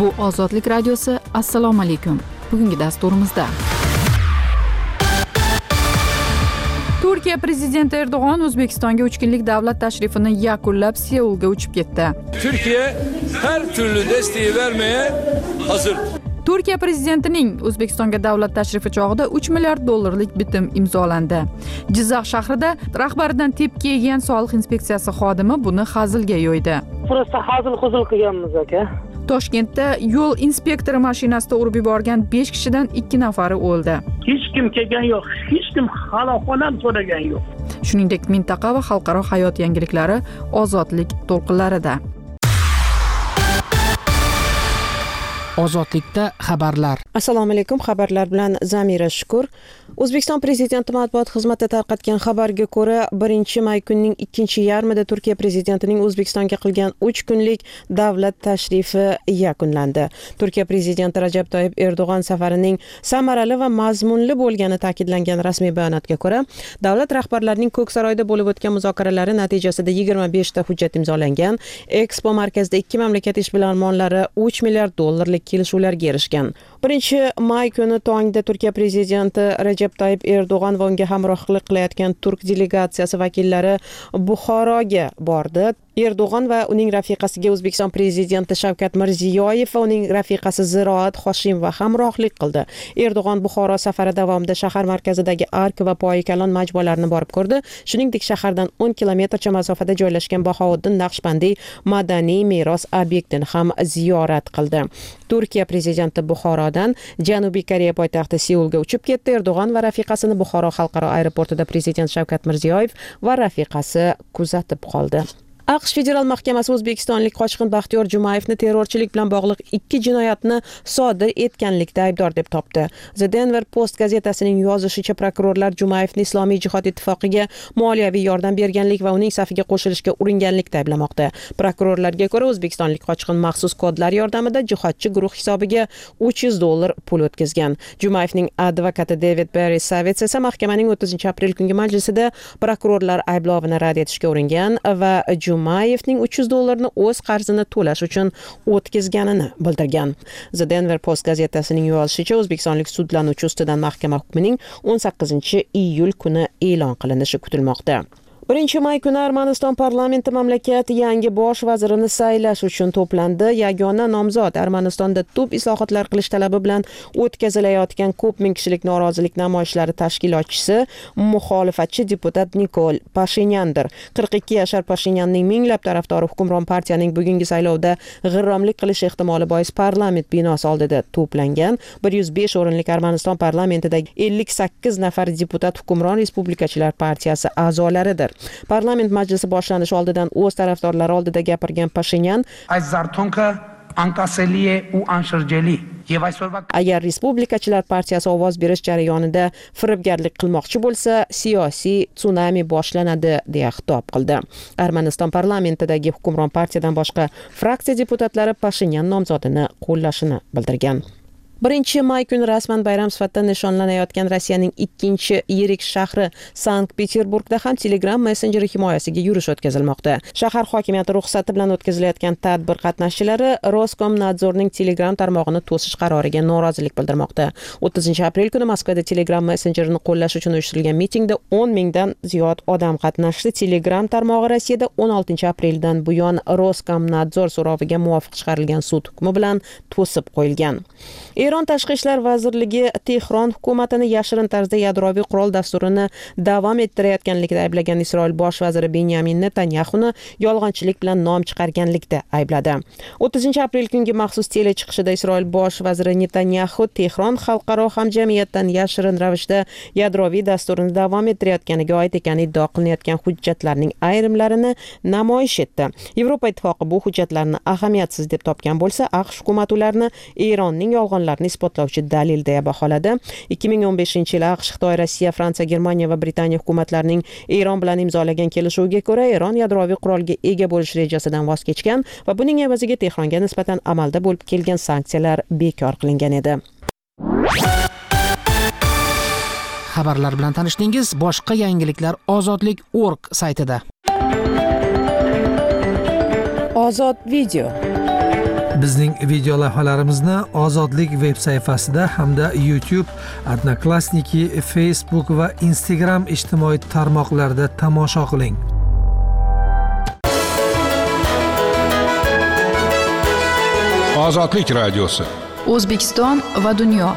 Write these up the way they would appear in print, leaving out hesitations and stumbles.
Bu Ozodlik radiosi. Assalomu alaykum. Bugungi dasturimizda Turkiya prezidenti Erdo'g'on O'zbekistonga 3 kunlik davlat tashrifini yakunlab Seulga uchib ketdi. Türkiye her türlü desteği vermeye hazır. Turkiya prezidentining O'zbekistonga davlat tashrifi chog'ida 3 milliard dollarlik bitim imzolandi. Jizzax shahrida rahbaridan tepki yegan soliq inspeksiyasi xodimi buni hazilga yo'ydi. Prosta hazil-huzul qilganmiz aka. Toshkentda yo'l inspektori mashinasida urib yuborgan 5 kishidan 2 nafari o'ldi. Hech kim kelgan yo'q, hech kim halokatni ham so'ragan yo'q. Shuningdek, mintaqa va xalqaro hayot yangiliklari ozodlik to'lqinlarida. Ozodlikda xabarlar. Assalomu alaykum, xabarlar bilan Zamira Shukur. O'zbekiston prezidenti matbuot xizmati tarqatgan xabarga ko'ra, 1-may kunning 2-yarmida Turkiya prezidentining O'zbekistonga qilgan 3 kunlik davlat tashrifi yakunlandi. Turkiya prezidenti Rajab Toyyib Erdo'g'on safarining samarali va mazmunli bo'lgani ta'kidlangan rasmiy bayonotga ko'ra, davlat rahbarlarining Ko'ksaroyda bo'lib o'tgan muzokaralari natijasida 25 ta hujjat imzolangan. Expo markazida ikki mamlakat ishbilarmonlari 3 milliard dollarlik kelishuvlarga erishgan. 1-may kuni tongda Turkiya prezidenti Rajab Toyyib Erdo'g'on va unga hamrohlik qilayotgan turk delegatsiyasi vakillari Buxoroga bordi. Erdo'g'on va uning rafiqasiga O'zbekiston prezidenti Shavkat Mirziyoyev va uning rafiqasi Ziroat Hoshimova hamrohlik qildi. Erdo'g'on Buxoro safari davomida shahar markazidagi Ark va Poyikalon majmualarini borib ko'rdi. Shuningdek, shahardan 10 kilometrcha masofada joylashgan Bahovuddin Naqshbandiy madaniy meros obyektini ham ziyorat qildi. Turkiya prezidenti Buxorodan Janubiy Koreya poytaxti Seulga uchib ketdi. Erdo'g'on va rafiqasini Buxoro xalqaro aeroportida prezident Shavkat Mirziyoyev va rafiqasi kuzatib qoldi. AQSh Federal mahkamasi o'zbekistonlik qochqin Baxtiyor Jumayevni terrorchilik bilan bog'liq 2 jinoyatni sodir etganlikda aybdor deb topdi. The Denver Post gazetasining yozishicha, prokurorlar Jumayevni Islomiy jihod ittifoqiga moliyaviy yordam berganlik va uning safiga qo'shilishga uringanlikda ayblamoqda. Prokurorlarga ko'ra, o'zbekistonlik qochqin maxsus kodlar yordamida jihodchi guruh hisobiga $300 pul o'tkazgan. Jumayevning advokati David Barry Savets esa mahkamaning 30-aprel kungi majlisida prokurorlar ayblovini rad etishga uringan va Jumayevning $300 o'z qarzini to'lash uchun o'tkazganini bildirgan. The Denver Post gazetasining yozishicha, o'zbekistonlik sudlanuvchi ustidan mahkama hukmining 18-iyul kuni e'lon qilinishi kutilmoqda. 1-may kuni Armaniston parlamenti mamlakat yangi bosh vazirini saylash uchun to'plandi. Yagona nomzod Armanistonda tub islohotlar qilish talabi bilan o'tkazilayotgan ko'p ming kishilik norozilik namoyishlari tashkilotchisi muxolifatchi deputat Nikol Pashinyandir. 42 yashar Pashinyanning minglab tarafdori hukmron partiyaning bugungi saylovda g'irromlik qilish ehtimoli bois parlament binosi oldida to'plangan. 105 o'rinlik Armaniston parlamentidagi 58 nafar deputat hukmron respublikachilar partiyasi a'zolaridir. Parlament majlisi boshlanishi oldidan o'z tarafdorlari oldida gapirgan Pashinyan, agar respublikachilar partiyasi ovoz berish jarayonida firibgarlik qilmoqchi bo'lsa, siyosiy tsunami boshlanadi deya xitob qildi. Armaniston parlamentidagi hukmron partiyadan boshqa fraksiya deputatlari Pashinyan nomzodini qo'llashini bildirgan. 1-may kuni rasman bayram sifatida nishonlanayotgan Rossiyaning 2-yirik shahri Sankt-Peterburgda ham Telegram messenjeri himoyasiga yurish o'tkazilmoqda. Shahar hokimiyati ruxsati bilan o'tkazilayotgan tadbir qatnashchilari Roskomnadzorning Telegram tarmog'ini to'sish qaroriga norozilik bildirmoqda. 30-aprel kuni Moskvada Telegram messenjerini qo'llash uchun uyushtirilgan mitingda 10 mingdan ziyod odam qatnashdi. Telegram tarmog'i Rossiyada 16-apreldan buyon Roskomnadzor so'roviga muvofiq chiqarilgan sud hukmi bilan to'sib qo'yilgan. Eron Tashqi ishlar vazirligi Tehron hukumatini yashirin tarzda yadroviy qurol dasturini davom ettirayotganlikda ayblagan Isroil bosh vaziri Benyamin Netanyahuni yolg'onchilik bilan nom chiqarganlikda aybladi. 30-aprel kungi maxsus tele chiqishida Isroil bosh vaziri Netanyahu Tehron xalqaro hamjamiyatdan yashirin ravishda yadroviy dasturini davom ettirayotganiga oid ekanini iddao qilinayotgan hujjatlarning ayrimlarini namoyish etdi. Yevropa ittifoqi bu hujjatlarni ahamiyatsiz deb topgan bo'lsa, AQSh hukumat ularni Eronning yolg'onlarini isbotlovchi dalil deya baholadi. 2015-yil AQSh, Xitoy, Rossiya, Fransiya, Germaniya va Britaniya hukumatlarining Eron bilan imzolagan kelishuviga ko'ra, Eron yadroviy qurolga ega bo'lish rejasidan voz kechgan va buning evaziga Tehronga nisbatan amalda bo'lib kelgan sanksiyalar bekor qilingan edi. Xabarlar bilan tanishdingiz. Boshqa yangiliklar ozodlik.org saytida. Ozod video. Bizning video lavhalarimizni Ozodlik veb sayfasida hamda YouTube, Odnoklassniki, Facebook va Instagram ijtimoiy tarmoqlarida tomosha qiling. Ozodlik radiosi. O'zbekiston va dunyo.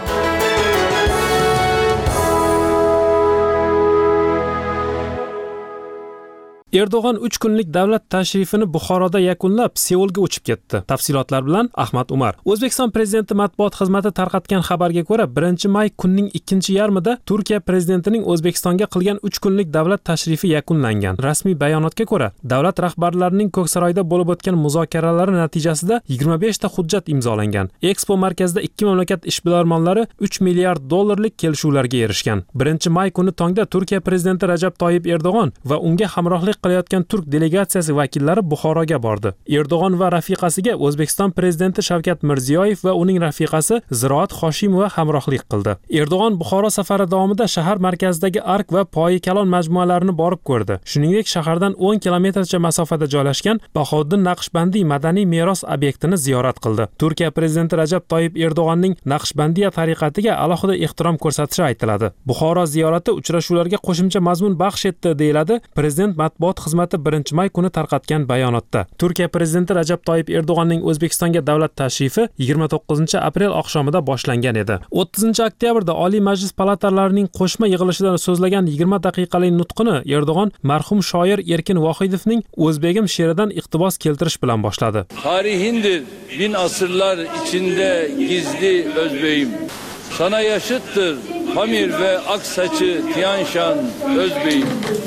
Erdo'g'on 3 kunlik davlat tashrifini Buxoroda yakunlab, Seulga uchib ketdi. Tafsilotlar bilan Ahmad Umar. O'zbekiston prezidenti matbuot xizmati tarqatgan xabarga ko'ra, 1-may kunning ikkinchi yarmida Turkiya prezidentining O'zbekistonga qilgan 3 kunlik davlat tashrifi yakunlangan. Rasmiy bayonotga ko'ra, davlat rahbarlarining Ko'ksaroyda bo'lib o'tgan muzokaralari natijasida 25 ta hujjat imzolangan. Expo markazida ikki mamlakat ishbilarmonlari 3 milliard dollarlik kelishuvlarga erishgan. 1-may kuni tongda Turkiya prezidenti Rajab Toyyib Erdo'g'on va unga hamrohlik qilayotgan turk delegatsiyasi vakillari Buxoroga bordi. Erdo'g'on va rafiqasiga O'zbekiston prezidenti Shavkat Mirziyoyev va uning rafiqasi Ziroat Hoshimova hamrohlik qildi. Erdo'g'on Buxoro safari davomida shahar markazidagi Ark va Poyi Kalon majmualarini borib ko'rdi. Shuningdek, shahardan 10 kilometrcha masofada joylashgan Bahoddin Naqshbandiy madaniy meros obyektini ziyorat qildi. Turkiya prezidenti Rajab Toyyib Erdo'g'onning Naqshbandiya tariqatiga alohida ehtirom ko'rsatishi aytiladi. Buxoro ziyorati uchrashuvlarga qo'shimcha mazmun baxsh etdi, deyiladi prezident matbuot xizmati 1-may kuni tarqatgan bayonotda. Turkiya prezidenti Rajab Toyyib Erdo'g'onning O'zbekistonga davlat tashrifi 29-aprel oqshomida boshlangan edi. 30-oktyabrda Oliy Majlis palatalarining qo'shma yig'ilishida so'zlagan 20 daqiqalik nutqini Erdo'g'on marhum shoir Erkin Vohidovning O'zbegim she'ridan iqtibos keltirish bilan boshladi. Tarihindir bin asırlar içinde gizli özbeyim. Sana yaşıttır Pamir ve Aksaçı Tiyanşan özbeyim.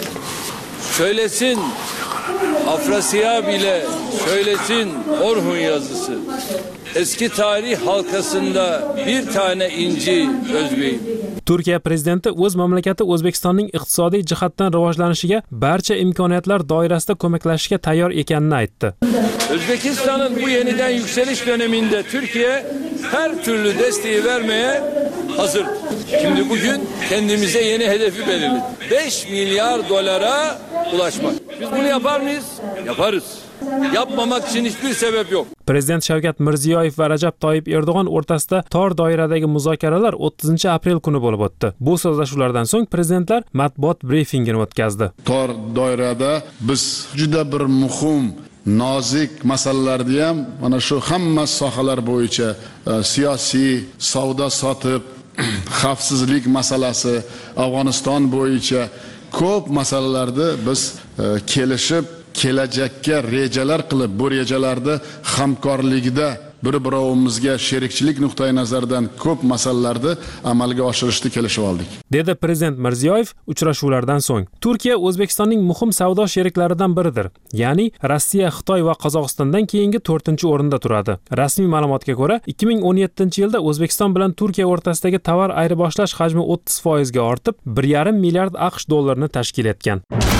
Söylesin Afrasiyab ile söylesin Orhun yazısı. Eski tarih halkasında bir tane inci özbeyim. Turkiya prezidenti o'z mamlakati O'zbekistonning iqtisodiy jihatdan rivojlanishiga barcha imkoniyatlar doirasida ko'maklashishga tayyor ekanini aytdi. Özbekistan'ın bu yeniden yükseliş döneminde Türkiye her türlü desteği vermeye hazır. Şimdi bugün kendimize yeni hedefi belirledik. 5 milyar dolara ulaşmak. Biz bunu yapar mıyız? Yaparız. Yapmamak için hiçbir sebep yok. Prezident Shavkat Mirziyoyev va Rajab Toyyib Erdo'g'on o'rtasida tor doiradagi muzokaralar 30-aprel kuni bo'lib o'tdi. Bu so'zlashuvlardan so'ng prezidentlar matbuot brifingini o'tkazdi. Tor doirada biz juda bir muhim nozik masalalarni ham mana shu hamma sohalar bo'yicha siyosiy, savdo sotiq, xavfsizlik masalasi, Afg'oniston bo'yicha ko'p masalalarda biz kelishib kelajakka rejalar qilib, bu rejalarda hamkorlikda bir-birovimizga sherikchilik nuqtai nazaridan ko'p masalalarni amalga oshirishni kelishib oldik, dedi prezident Mirziyoyev uchrashuvlardan so'ng. Turkiya O'zbekistonning muhim savdo sheriklaridan biridir. Ya'ni Rossiya, Xitoy va Qozog'istondan keyingi 4-o'rinda turadi. Rasmiy ma'lumotga ko'ra, 2017-yilda O'zbekiston bilan Turkiya o'rtasidagi tovar ayirboshlash hajmi 30% ga ortib, 1,5 milliard AQSh dollarini tashkil etgan.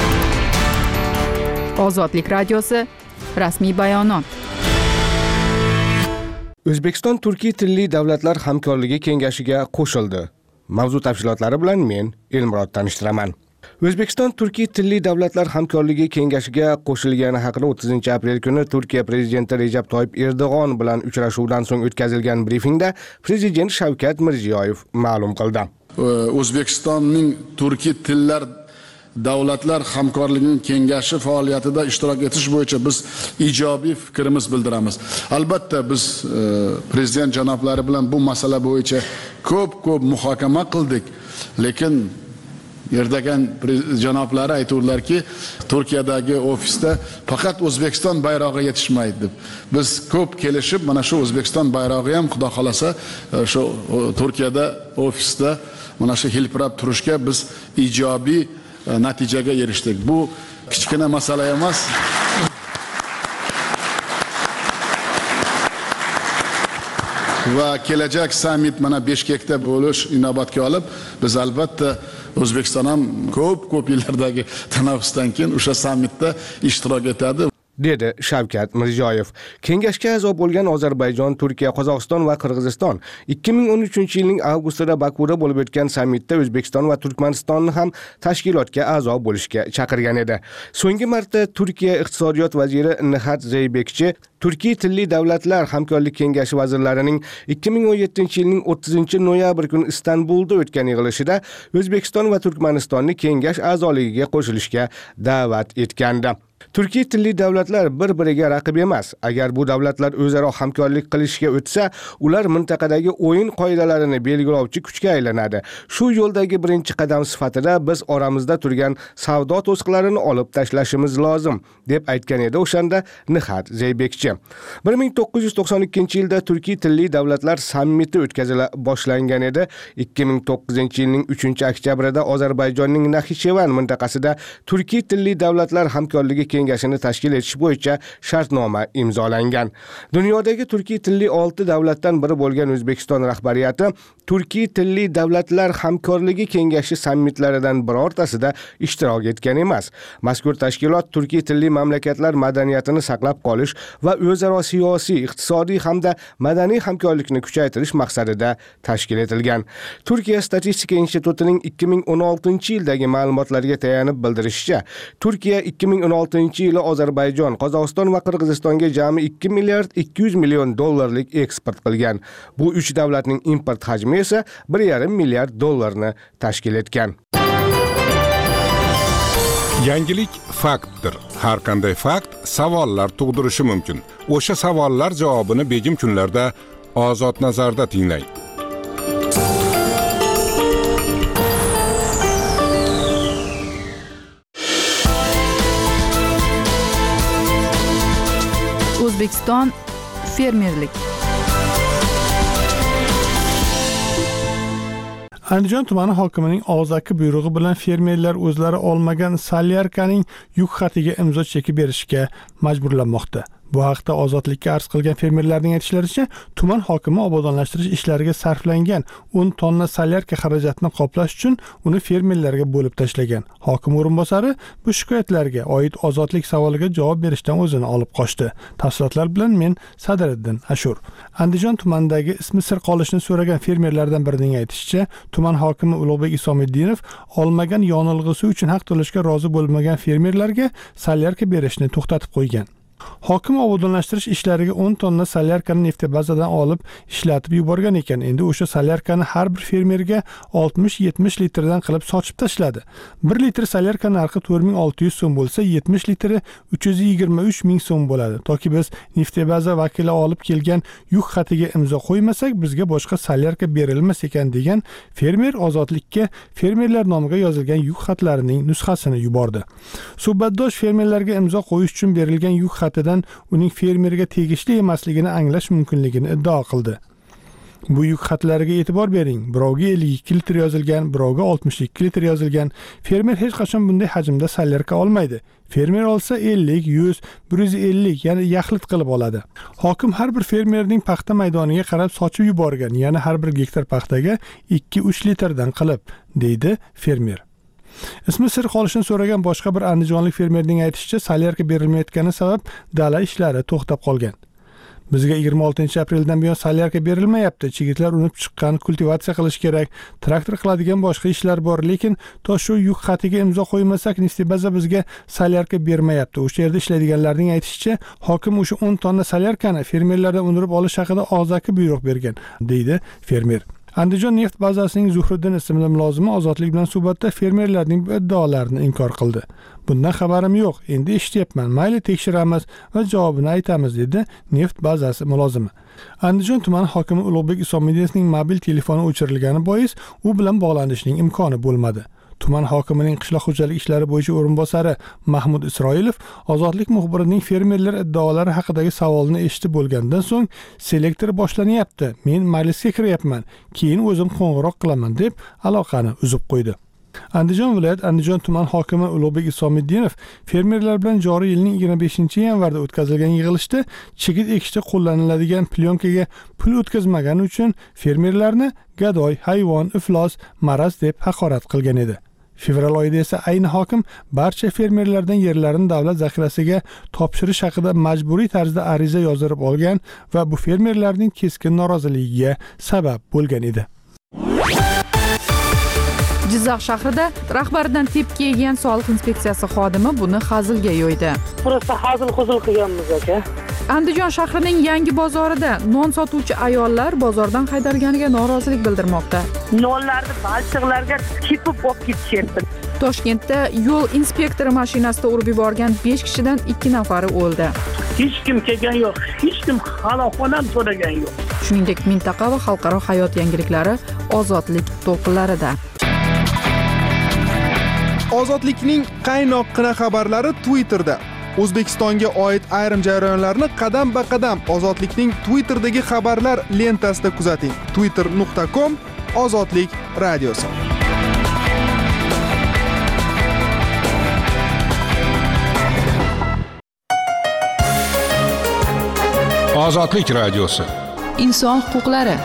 Ozodlik radiosi rasmiy bayonot. O'zbekiston Turkiy tilli davlatlar hamkorligi kengashiga qo'shildi. Mavzu tafsilotlari bilan men Elmurod tanishtiraman. O'zbekiston Turkiy tilli davlatlar hamkorligi kengashiga qo'shilgani haqida 30-aprel kuni Turkiya prezidenti Rajab Toyyib Erdo'g'on bilan uchrashuvdan so'ng o'tkazilgan brifingda prezident Shavkat Mirziyoyev ma'lum qildi. O'zbekistonning Turkiy tillar davlatlar hamkorligining kengashi faoliyatida ishtirok etish bo'yicha biz ijobiy fikrimiz bildiramiz. Albatta biz prezident janoblari bilan bu masala bo'yicha ko'p muhokama qildik, lekin Erdo'g'on janoblari aytdilarki, Turkiyadagi ofisda faqat O'zbekiston bayrog'i yetishmaydi deb. Biz ko'p kelishib, mana shu O'zbekiston bayrog'i ham xudo xolasa shu Turkiyada ofisda mana shu hilpirab turishga biz ijobiy natijaga erishdik. Bu kichkina masala emas. Va kelajak summit mana Bishkekda bo'lish inobatga olib, biz albatta O'zbekiston ham ko'p yillardagi tanaffusdan keyin o'sha sammitda ishtirok etadi, dedi Shavkat Mirziyoyev. Kengashga a'zo bo'lgan Ozarbayjon, Turkiya, Qozog'iston va Qirg'iziston 2013-yilning avgustida Bakuda bo'lib o'tgan sammitda O'zbekiston va Turkmanistonni ham tashkilotga a'zo bo'lishga chaqirgan edi. So'nggi marta Turkiya iqtisodiyot vaziri Nihat Zeybekchi Turkiy tilli davlatlar hamkorlik kengashi vazirlarining 2017-yilning 30-noyabr kuni Istanbulda o'tgan yig'ilishida O'zbekiston va Turkmanistonni kengash a'zoligiga qo'shilishga da'vat etgandi. Turkiy tilli davlatlar bir-biriga raqib emas. Agar bu davlatlar o'zaro hamkorlik qilishga o'tsa, ular mintaqadagi o'yin qoidalarini belgilovchi kuchga aylanadi. Shu yo'ldagi birinchi qadam sifatida biz oramizda turgan savdo to'siqlarini olib tashlashimiz lozim, deb aytgan edi o'shanda Nihat Zeybekchi. 1992-yilda Turkiy tilli davlatlar sammiti o'tkazila boshlangan edi. 2009-yilning 3-oktyabrida Ozarbayjonning Naxitchevan mintaqasida Turkiy tilli davlatlar hamkorligi kengashini tashkil etish bo'yicha shartnoma imzolangan. Dunyodagi turkiy tilli 6 davlatdan biri bo'lgan O'zbekiston rahbariyati Turkiy tilli davlatlar hamkorligi kengashi sammitlaridan birortasida ishtirok etgan emas. Mazkur tashkilot turkiy tilli mamlakatlar madaniyatini saqlab qolish va o'zaro siyosiy, iqtisodiy hamda madaniy hamkorlikni kuchaytirish maqsadida tashkil etilgan. Turkiya statistika institutining 2016-yildagi ma'lumotlarga tayanib bildirishicha, Turkiya 2016-yili Ozarbayjon, Qozog'iston va Qirg'izistonga jami 2 milliard 200 million dollarlik eksport qilgan. Bu 3 davlatning import hajmi esa 1,5 milliard dollarni tashkil etgan. Yangilik faktdir. Har qanday fakt savollar tug'dirishi mumkin. O'sha savollar javobini begim kunlarda Ozod nazarda tinglang. O'zbekiston fermerlik. Andijon tumani hokimining og'zaki buyrug'i bilan fermerlar o'zlari olmagan solyarkaning yuk xatiga imzo chekib berishga majburlanmoqda. Bu haqda Ozodlikka arz qilgan fermerlarning aytishlaricha, tuman hokimi obodonlashtirish ishlariga sarflangan 10 tonna solyarka xarajatini qoplash uchun uni fermerlarga bo'lib tashlagan. Hokim o'rinbosari bu shikoyatlarga oid Ozodlik savoliga javob berishdan o'zini olib qochdi. Tafsilotlar bilan men Sadriddin Ashur. Andijon tumanidagi ismi sir qolishini so'ragan fermerlardan birining aytishicha, tuman hokimi Ulug'bek Isomiddinov olmagan yonilg'isi uchun haq to'lashga rozi bo'lmagan fermerlarga solyarka berishni to'xtatib qo'ygan. Hokim obodonlashtirish ishlariga 10 tonna solyarkani neftebazadan olib ishlatib yuborgan ekan. Endi o'sha solyarkani har bir fermerga 60-70 litrdan qilib sochib tashladi. 1 litr solyarka narxi 4600 so'm bo'lsa, 70 litri 323 ming so'm bo'ladi. Toki biz neftebaza vakili olib kelgan yuk xatiga imzo qo'ymasak, bizga boshqa solyarka berilmas ekan degan fermer Ozodlikka fermerlar nomiga yozilgan yuk xatlarining nusxasini yubordi. Suhbatdosh fermerlarga imzo qo'yish uchun berilgan yuk xatidan uning fermerga tegishli emasligini anglash mumkinligini iddao qildi. Bu yuk xatlariga e'tibor bering. Birovga 52 litr yozilgan, birovga 62 litr yozilgan. Fermer hech qachon bunday hajmda solyarka olmaydi. Fermer olsa 50, 100, 150, ya'ni yaxlit qilib oladi. Hokim har bir fermerning paxta maydoniga qarab sochib yuborgan, ya'ni har bir gektar paxtaga 2-3 litrdan qilib, deydi fermer. Ismi sir qolishini so'ragan boshqa bir andijonlik fermerning aytishicha, solyarka berilmayotgani sabab dala ishlari to'xtab qolgan. Bizga 26 apreldan buyon solyarka berilmayapti. Chigitlar unib chiqqan, kultivatsiya qilish kerak, traktor qiladigan boshqa ishlar bor, lekin to shu yuk xatiga imzo qo'ymasak, neftebaza bizga solyarka bermayapti. O'sha yerda ishlaydiganlarning aytishicha, hokim o'sha 10 tonna solyarkani fermerlardan undirib olish haqida og'zaki buyruq bergan, deydi fermer. Andijon neft bazasining Zuhriddin ismli mulozimi Ozodlik bilan suhbatda fermerlarning bu iddaolarini inkor qildi. Bundan xabarim yo'q, endi eshityapman, mayli tekshiramiz va javobini aytamiz, dedi neft bazasi mulozimi. Andijon tumani hokimi Ulug'bek Isomiddinovning mobil telefoni o'chirilgani bois u bilan bog'lanishning imkoni bo'lmadi. Tuman hokimining qishloq xo'jalik ishlari bo'yicha o'rinbosari Mahmud Isroilov Ozodlik muxbirining fermerlar iddaolari haqidagi savolini eshitib bo'lgandan so'ng selektor boshlanyapti, men majlisga kiryapman, keyin o'zim qo'ng'iroq qilaman deb aloqani uzib qo'ydi. Andijon viloyat Andijon tuman hokimi Ulug'bek Isomiddinov fermerlar bilan joriy yilning 25-yanvarda o'tkazilgan yig'ilishda chigit ekishda qo'llaniladigan plyonkaga pul o'tkazmagani uchun fermerlarni gadoy, hayvon, iflos, maraz deb haqorat qilgan edi. Fevral oyida esa ayni hokim barcha fermerlardan yerlarini davlat zaxirasiga topshirish haqida majburiy tarzda ariza yozdirib olgan va bu fermerlarning keskin noroziligiga sabab bo'lgan edi. Jizzax shahrida rahbaridan tepki yegan soliq inspeksiyasi xodimi buni hazilga yo'ydi. Prosta hazil-huzul qilganmiz aka. Andijon shahrining yangi bozorida non sotuvchi ayollar bozordan haydalganiga norozilik bildirmoqda. Nonlarni balchiqlarga tepib olib ketishyapti. Toshkentda yo'l inspektori mashinasida urib yuborgan 5 kishidan 2 nafari o'ldi. Hech kim kelgan yo'q, hech kim halokatdan ham so'ragan yo'q. Shuningdek, mintaqa va xalqaro hayot yangiliklari ozodlik to'lqinlarida. Ozodlikning qaynoqqina xabarlari Twitterda. O'zbekistonga oid ayrim jarayonlarni qadam-ba-qadam Ozodlikning Twitterdagi xabarlar lentasida kuzating. twitter.com/ozodlik radiosi. Ozodlik radiosi. Inson huquqlari.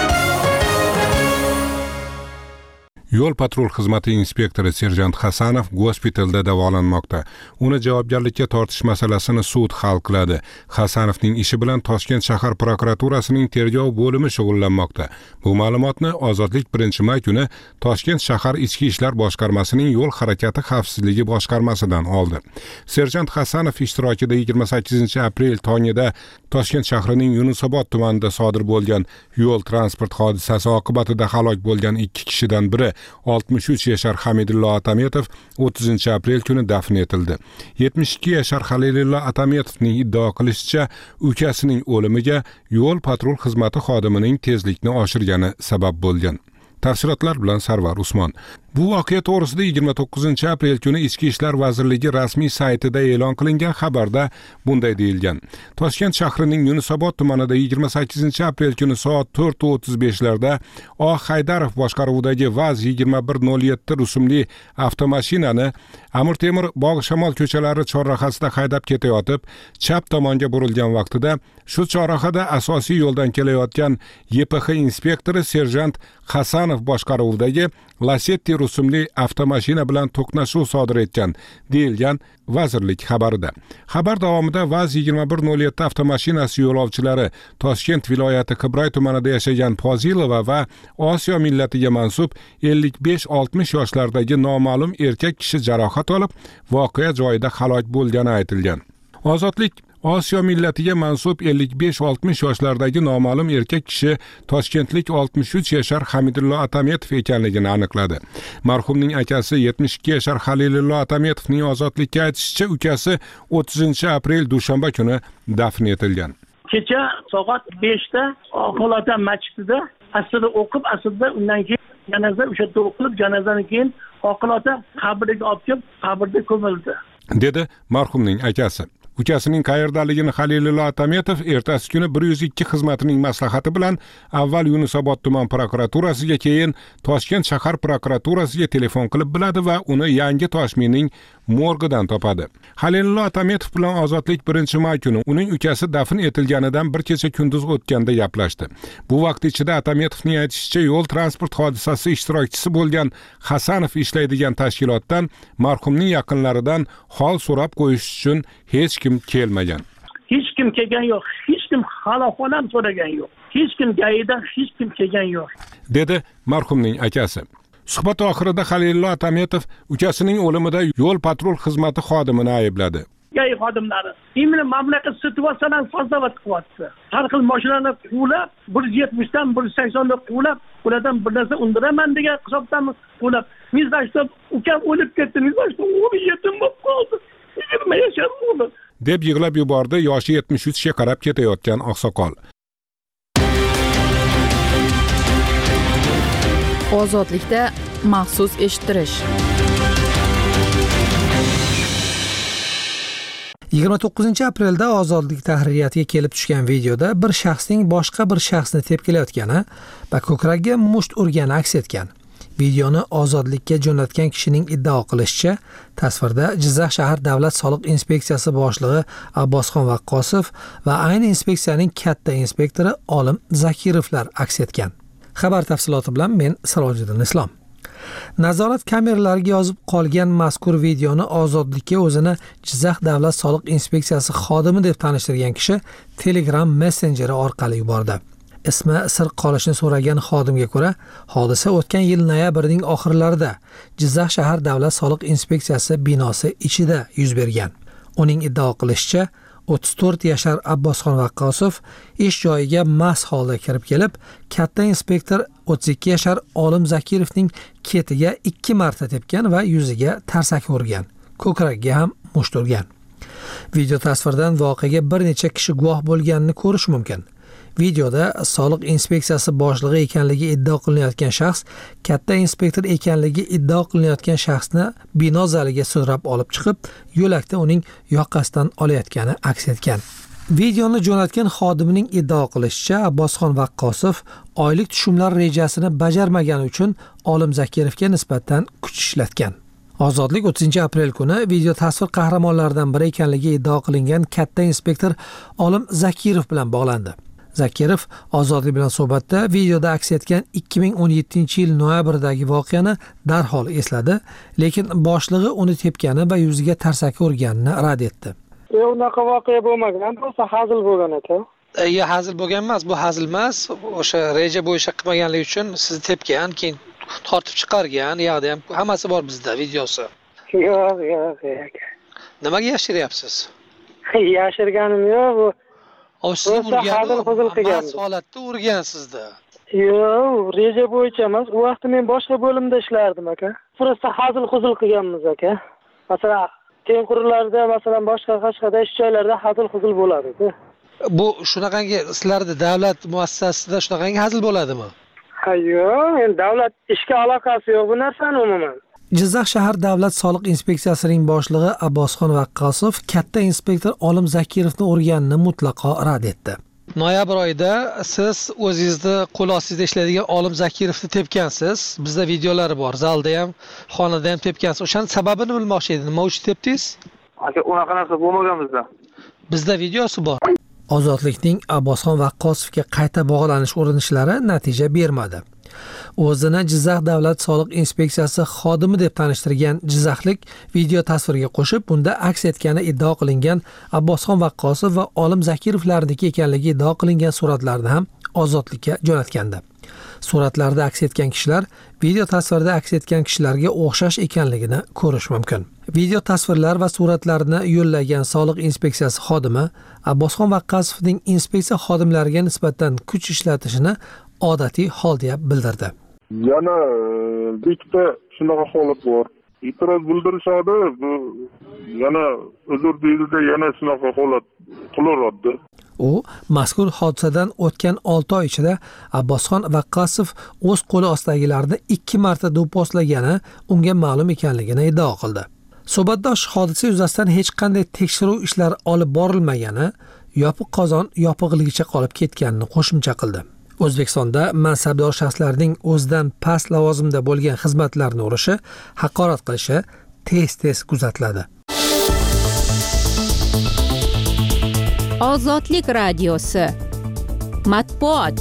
Yo'l patrul xizmati inspektori serjant Hasanov gospitalda davolanmoqda. Uni javobgarlikka tortish masalasini sud hal qiladi. Hasanovning ishi bilan Toshkent shahar prokuraturasining tergov bo'limi shug'ullanmoqda. Bu ma'lumotni Ozodlik 1-may kuni Toshkent shahar ichki ishlar boshqarmasining yo'l harakati xavfsizligi boshqarmasidan oldi. Serjant Hasanov ishtirokida 28-aprel tongida Toshkent shahrining Yunusobod tumanida sodir bo'lgan yo'l transport hodisasi oqibatida halok bo'lgan 2 kishidan biri 63 yashar Hamidullo Atametov 30-aprel kuni dafn etildi. 72 yashar Halilullo Atametovning iddao qilishicha, ukasining o'limiga yo'l patrul xizmati xodimining tezlikni oshirgani sabab bo'lgan. Tafsilotlar bilan Sarvar Usmon. Bu voqea to'g'risida 29-aprel kuni Ichki ishlar vazirligi rasmiy saytida e'lon qilingan xabarda bunday deyilgan. Toshkent shahrining Yunusobod tumanida 28-aprel kuni soat 4:35 larda O. Haydarov boshqaruvidagi VAZ 2107 rusumli avtomashinani Amir Temur Bog' Shamol ko'chalari chorrahasida haydab ketayotib, chap tomonga burilgan vaqtida shu chorrahada asosiy yo'ldan kelayotgan YPX inspektori serjant Hasanov boshqaruvidagi Lasetti rusumli avtomashina bilan to'qnashuv sodir etgan, deyilgan vazirlik xabarida. Xabar davomida VAZ 2107 avtomashinasi yo'lovchilari Toshkent viloyati Qibray tumanida yashagan Pozilova va Osiyo millatiga mansub 55-60 yoshlardagi noma'lum erkak kishi jarohat olib, voqea joyida halok bo'lgani aytilgan. Ozodlik Osiyo millatiga mansub 55-60 yoshlardagi noma'lum erkak kishi toshkentlik 63 yashar Hamidullo Atametov ekanligini aniqladi. Marhumning akasi 72 yashar Halilullo Atametovning ozodlikka aytishicha, ukasi 30-aprel dushanba kuni dafn etilgan. Kecha soat 5 da Oqilota masjidida asrni o'qib, asrda undan keyin janoza o'sha yerda o'qilib, janozadan keyin Oqilota qabriga olib kelib, qabrda ko'mildi, dedi marhumning akasi. Ukasining qayerdaligini Halilullo Atametov ertasi kuni 102 xizmatining maslahati bilan avval Yunusobod tuman prokuraturasiga, keyin Toshkent shahar prokuraturasiga telefon qilib biladi va uni yangi Toshmining morgidan topadi. Halilullo Atametov bilan Ozodlik 1-may kuni uning ukasi dafn etilganidan bir kecha kunduz o'tganda gaplashdi. Bu vaqt ichida Atametovning aytishicha, yo'l transport hodisasi ishtirokchisi bo'lgan Hasanov ishlaydigan tashkilotdan marhumning yaqinlaridan hol so'rab qo'yish uchun hech kim kelmagan. Hech kim kelgan yo'q, hech kim halokatdan ham so'ragan yo'q. Hech kim gayidan hech kim kelgan yo'q, dedi marhumning akasi. Suhbat oxirida Halilullo Atametov ukasining o'limida yo'l patrul xizmati xodimini aybladi. Gay xodimlari imli mamlakat situatsiyadan fazlavat qilyapti. Har xil mashinalarni quvlab, 170 dan 180 dan quvlab, ulardan bir narsa undiraman degan hisobdan quvlab, mizashda ukam o'lib ketdi, mizashda o'g'li yetim bo'lib qoldi. 20 yashar o'g'li deb yig'lab yubordi yoshi 73 ga qarab ketayotgan oqsoqol. Ozodlikda maxsus eshittirish. 29-aprelda Ozodlik tahririyatiga kelib tushgan videoda bir shaxsning boshqa bir shaxsni tepkilayotgani va ko'kragiga musht urgani aks etgan. Videoni Ozodlikka jo'natgan kishining iddao qilishicha, tasvirda Jizzax shahar davlat soliq inspeksiyasi boshlig'i Abbosxon Vaqqosov va ayni inspeksiyaning katta inspektori Olim Zakirovlar aks etgan. Xabar tafsiloti bilan men Sirojiddin Islom. Nazorat kameralariga yozib qolgan mazkur videoni Ozodlikka o'zini Jizzax davlat soliq inspeksiyasi xodimi deb tanishtirgan kishi Telegram messenjeri orqali yubordi. Ismi sir qolishini so'ragan xodimga ko'ra, hodisa o'tgan yil noyabrning oxirlarida Jizzax shahar davlat soliq inspeksiyasi binosi ichida yuz bergan. Uning iddao qilishicha, 34 yashar Abbosxon Vaqqosov ish joyiga mast holda kirib kelib, katta inspektor 32 yashar Olim Zakirovning ketiga 2 marta tepgan va yuziga tarsaki urgan. Ko'kragiga ham musht urgan. Video tasvirdan voqeaga bir necha kishi guvoh bo'lganini ko'rish mumkin. Videoda soliq inspeksiyasi boshlig'i ekanligi iddao qilinayotgan shaxs katta inspektor ekanligi iddao qilinayotgan shaxsni bino zaliga sudrab olib chiqib, yo'lakda uning yoqasidan olayotgani aks etgan. Videoni jo'natgan xodimning iddao qilishicha, Abbosxon Vaqqosov oylik tushumlar rejasini bajarmagani uchun Olim Zakirovga nisbatan kuch ishlatgan. Ozodlik 30-aprel kuni video tasvir qahramonlaridan biri ekanligi iddao qilingan katta inspektor Olim Zakirov bilan bog'landi. Zakirov Ozodlik bilan suhbatda videoda aks etgan 2017-yil noyabrdagi voqeani darhol esladi, lekin boshlig'i uni tepgani va yuziga tarsaki urganini rad etdi. Unaqa voqea bo'lmagan, bo'lsa hazil bo'lgan ekan. Hazil bo'lgan emas, bu hazil emas. O'sha reja bo'yicha qilmaganligi uchun sizni tepgan, keyin tortib chiqargan, yo'qda ham hammasi bor bizda videosi. Yo'q. Nimaga yashiryapsiz? Yashirganim yo'q. Sizni urgan, holatda urgan sizda. Yo'q, reja bo'yicha emas. U vaqtda men boshqa bo'limda ishlardim aka. Просто hazil qilganmiz aka. Masalan, Tengqurlarda, masalan, boshqa Qashqada ish joylarda hazil bo'ladi-ku. Bu shunaqangi sizlarda davlat muassasasida shunaqangi hazil bo'ladimi? Yo'q, endi davlat ishga aloqasi yo'q bu narsani umuman. Jizzax shahar davlat soliq inspeksiyasining boshlig'i Abbosxon Vaqqosov katta inspektor Olim Zakirovni urganini mutlaqo rad etdi. Noyabr oyida siz o'zingizni qo'l ostida ishlaydigan Olim Zakirovni tepgansiz. Bizda videolari bor. Zalda ham, xonada ham tepgansiz. O'shaning sababini bilmoqchi edim. Nima uchun tepdingiz? Aka, unaqa narsa bo'lmagan bizda. Bizda videosi bor. Ozodlikning Abbosxon Vaqqosovga qayta bog'lanish urinishlari natija bermadi. O'zini Jizzax davlat soliq inspeksiyasi xodimi deb tanishtirgan jizzaxlik video tasvirga qo'shib, bunda aks etgani iddao qilingan Abbosxon Vaqqosov va Olim Zakirovlarniki ekanligi iddao qilingan suratlarni ham Ozodlikka jo'natgandi. Suratlarda aks etgan kishilar video tasvirda aks etgan kishilarga o'xshash ekanligini ko'rish mumkin. Video tasvirlar va suratlarni yo'llagan soliq inspeksiyasi xodimi Abbosxon Vaqqosovning inspeksiya xodimlariga nisbatan kuch ishlatishini odatiy hol deb bildirdi. Yana bitta shunaqa holat bor. E'tiroz bildirishadi, bu yana uzr deyildi, yana shunaqa holat qilaveradi. U mazkur hodisadan o'tgan 6 oy ichida Abbosxon Vaqqosov o'z qo'li ostidagilarni 2 marta do'pposlagani unga ma'lum ekanligini iddao qildi. Suhbatdosh hodisa yuzasidan hech qanday tekshiruv ishlari olib borilmagani, yopiq qozon yopig'ligicha qolib ketganini qo'shimcha qildi. O'zbekistonda mansabdor shaxslarning o'zidan past lavozimda bo'lgan xizmatlarni urishi, haqorat qilishi tez kuzatiladi. Ozodlik radiosi. Matbuot.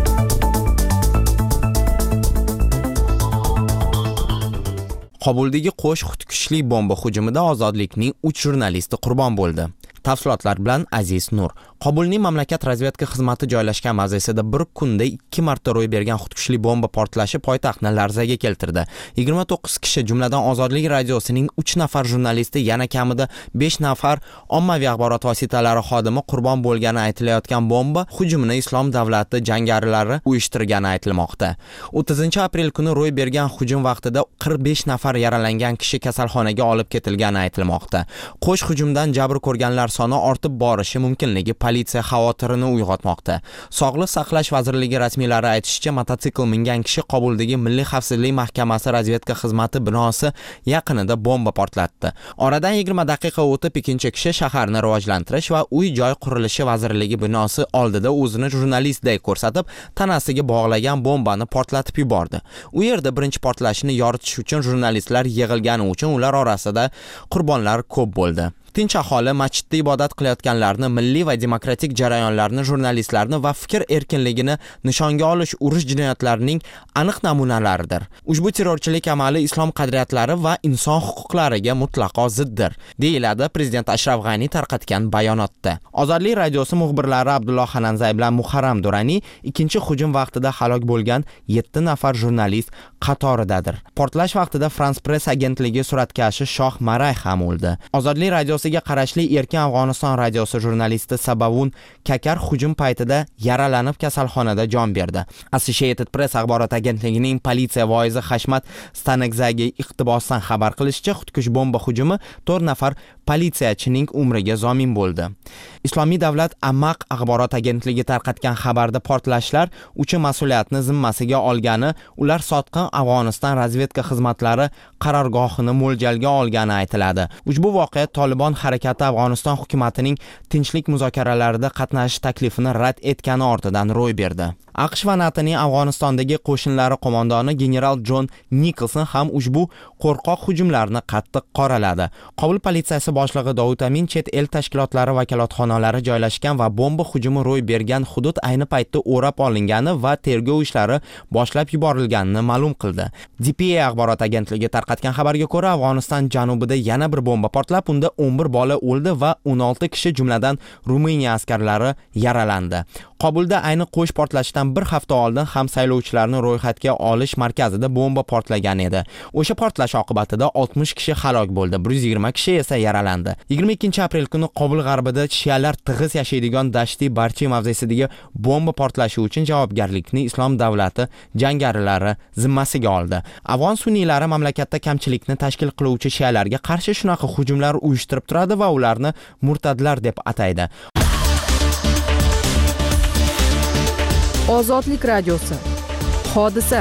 Qobuldagi qo'sh xudkushli bomba hujumida Ozodlikning 3 jurnalisti qurbon bo'ldi. Tafsilotlar bilan Aziz Nur. Qobulning mamlakat razvedka xizmati joylashgan mavzesida bir kunda 2 marta ro'y bergan xudkushli bomba portlashi poytaxtni larzaga keltirdi. 29 kishi, jumladan Ozodlik radiosining 3 nafar jurnalisti, yana kamida 5 nafar ommaviy axborot vositalari xodimi qurbon bo'lgani aytilayotgan bomba hujumini Islom davlati jangarilari uyushtirgani aytilmoqda. 30-aprel kuni ro'y bergan hujum vaqtida 45 nafar yaralangan kishi kasalxonaga olib ketilgani aytilmoqda. Qo'sh hujumdan jabr ko'rganlar soni ortib borishi mumkinligi politsiya xavotirini uyg'otmoqda. Sog'liqni saqlash vazirligi rasmiylari aytishicha, mototsikl mingan kishi Qobuldagi Milliy xavfsizlik mahkamasi razvedka xizmati binosi yaqinida bomba portlatdi. Oradan 20 daqiqa o'tib ikkinchi kishi shaharni rivojlantirish va uy-joy qurilishi vazirligi binosi oldida o'zini jurnalistday ko'rsatib, tanasiga bog'lagan bombani portlatib yubordi. U yerda birinchi portlashni yoritish uchun jurnalistlar yig'ilgani uchun ular orasida qurbonlar ko'p bo'ldi. Tinch aholi masjidda ibodat qilayotganlarni, milliy va demokratik jarayonlarni, jurnalistlarni va fikr erkinligini nishonga olish urush jinoyatlarining aniq namunalaridir. Ushbu terrorchilik amali islom qadriyatlari va inson huquqlariga mutlaqo ziddir, deyiladi Prezident Ashraf G'ani tarqatgan bayonotda. Ozodlik radiosi muxbirlari Abdulloh Xananzay bilan Muharram Durani ikkinchi hujum vaqtida halok bo'lgan 7 nafar jurnalist qatoridadir. Portlash vaqtida France Press agentligi suratkashi Shoh Maray ham o'ldi. Ozodlik radiosi radiosiga qarashli Erkin Afg'oniston radiosi jurnalisti Sabavun Kakar hujum paytida yaralanib kasalxonada jon berdi. Associated Press axborot agentligining politsiya voizi Hashmat Stanekzagi iqtibosdan xabar qilishicha, xudkush bomba hujumi 4 nafar politsiyachining umriga zomin bo'ldi. Islomiy davlat Amaq axborot agentligi tarqatgan xabarda portlashlar uchi mas'uliyatni zimmasiga olgani, ular sotqin Afg'oniston razvedka xizmatlari qarorgohini mo'ljalga olgani aytiladi. Ushbu voqea Tolibon harakati Afg'oniston hukumatining tinchlik muzokaralarida qatnashish taklifini rad etgani ortidan ro'y berdi. AQSh va NATOning Afg'onistondagi qo'shinlari qo'mondoni general John Nicholson ham ushbu qo'rqoq hujumlarni qattiq qoraladi. Qobul politsiyasi boshlig'i Dovud Amin chet el tashkilotlari vakolatxonalari joylashgan va bomba hujumi ro'y bergan hudud ayni paytda o'rab olingani va tergov ishlari boshlab yuborilganini ma'lum qildi. DPA axborot agentligi tarqatgan xabarga ko'ra, Afg'oniston janubida yana bir bomba portlab, unda 11 bola o'ldi va 16 kishi, jumladan Ruminiya askarlari yaralandi. Qobulda ayni qo'sh portlashdan bir hafta oldin ham saylovchilarni ro'yxatga olish markazida bomba portlagan edi. O'sha portlash oqibatida 60 kishi halok bo'ldi, 120 kishi esa yaralandi. 22 aprel kuni Qobul g'arbida shialar tig'iz yashaydigan Dashti Barchi mavzesidagi bomba portlashi uchun javobgarlikni Islom davlati jangarilari zimmasiga oldi. Afg'on sunniylari mamlakatda kamchilikni tashkil qiluvchi shialarga qarshi shunaqa hujumlar uyushtirib turadi va ularni murtadlar deb ataydi. Ozodlik radiosi. Hodisa.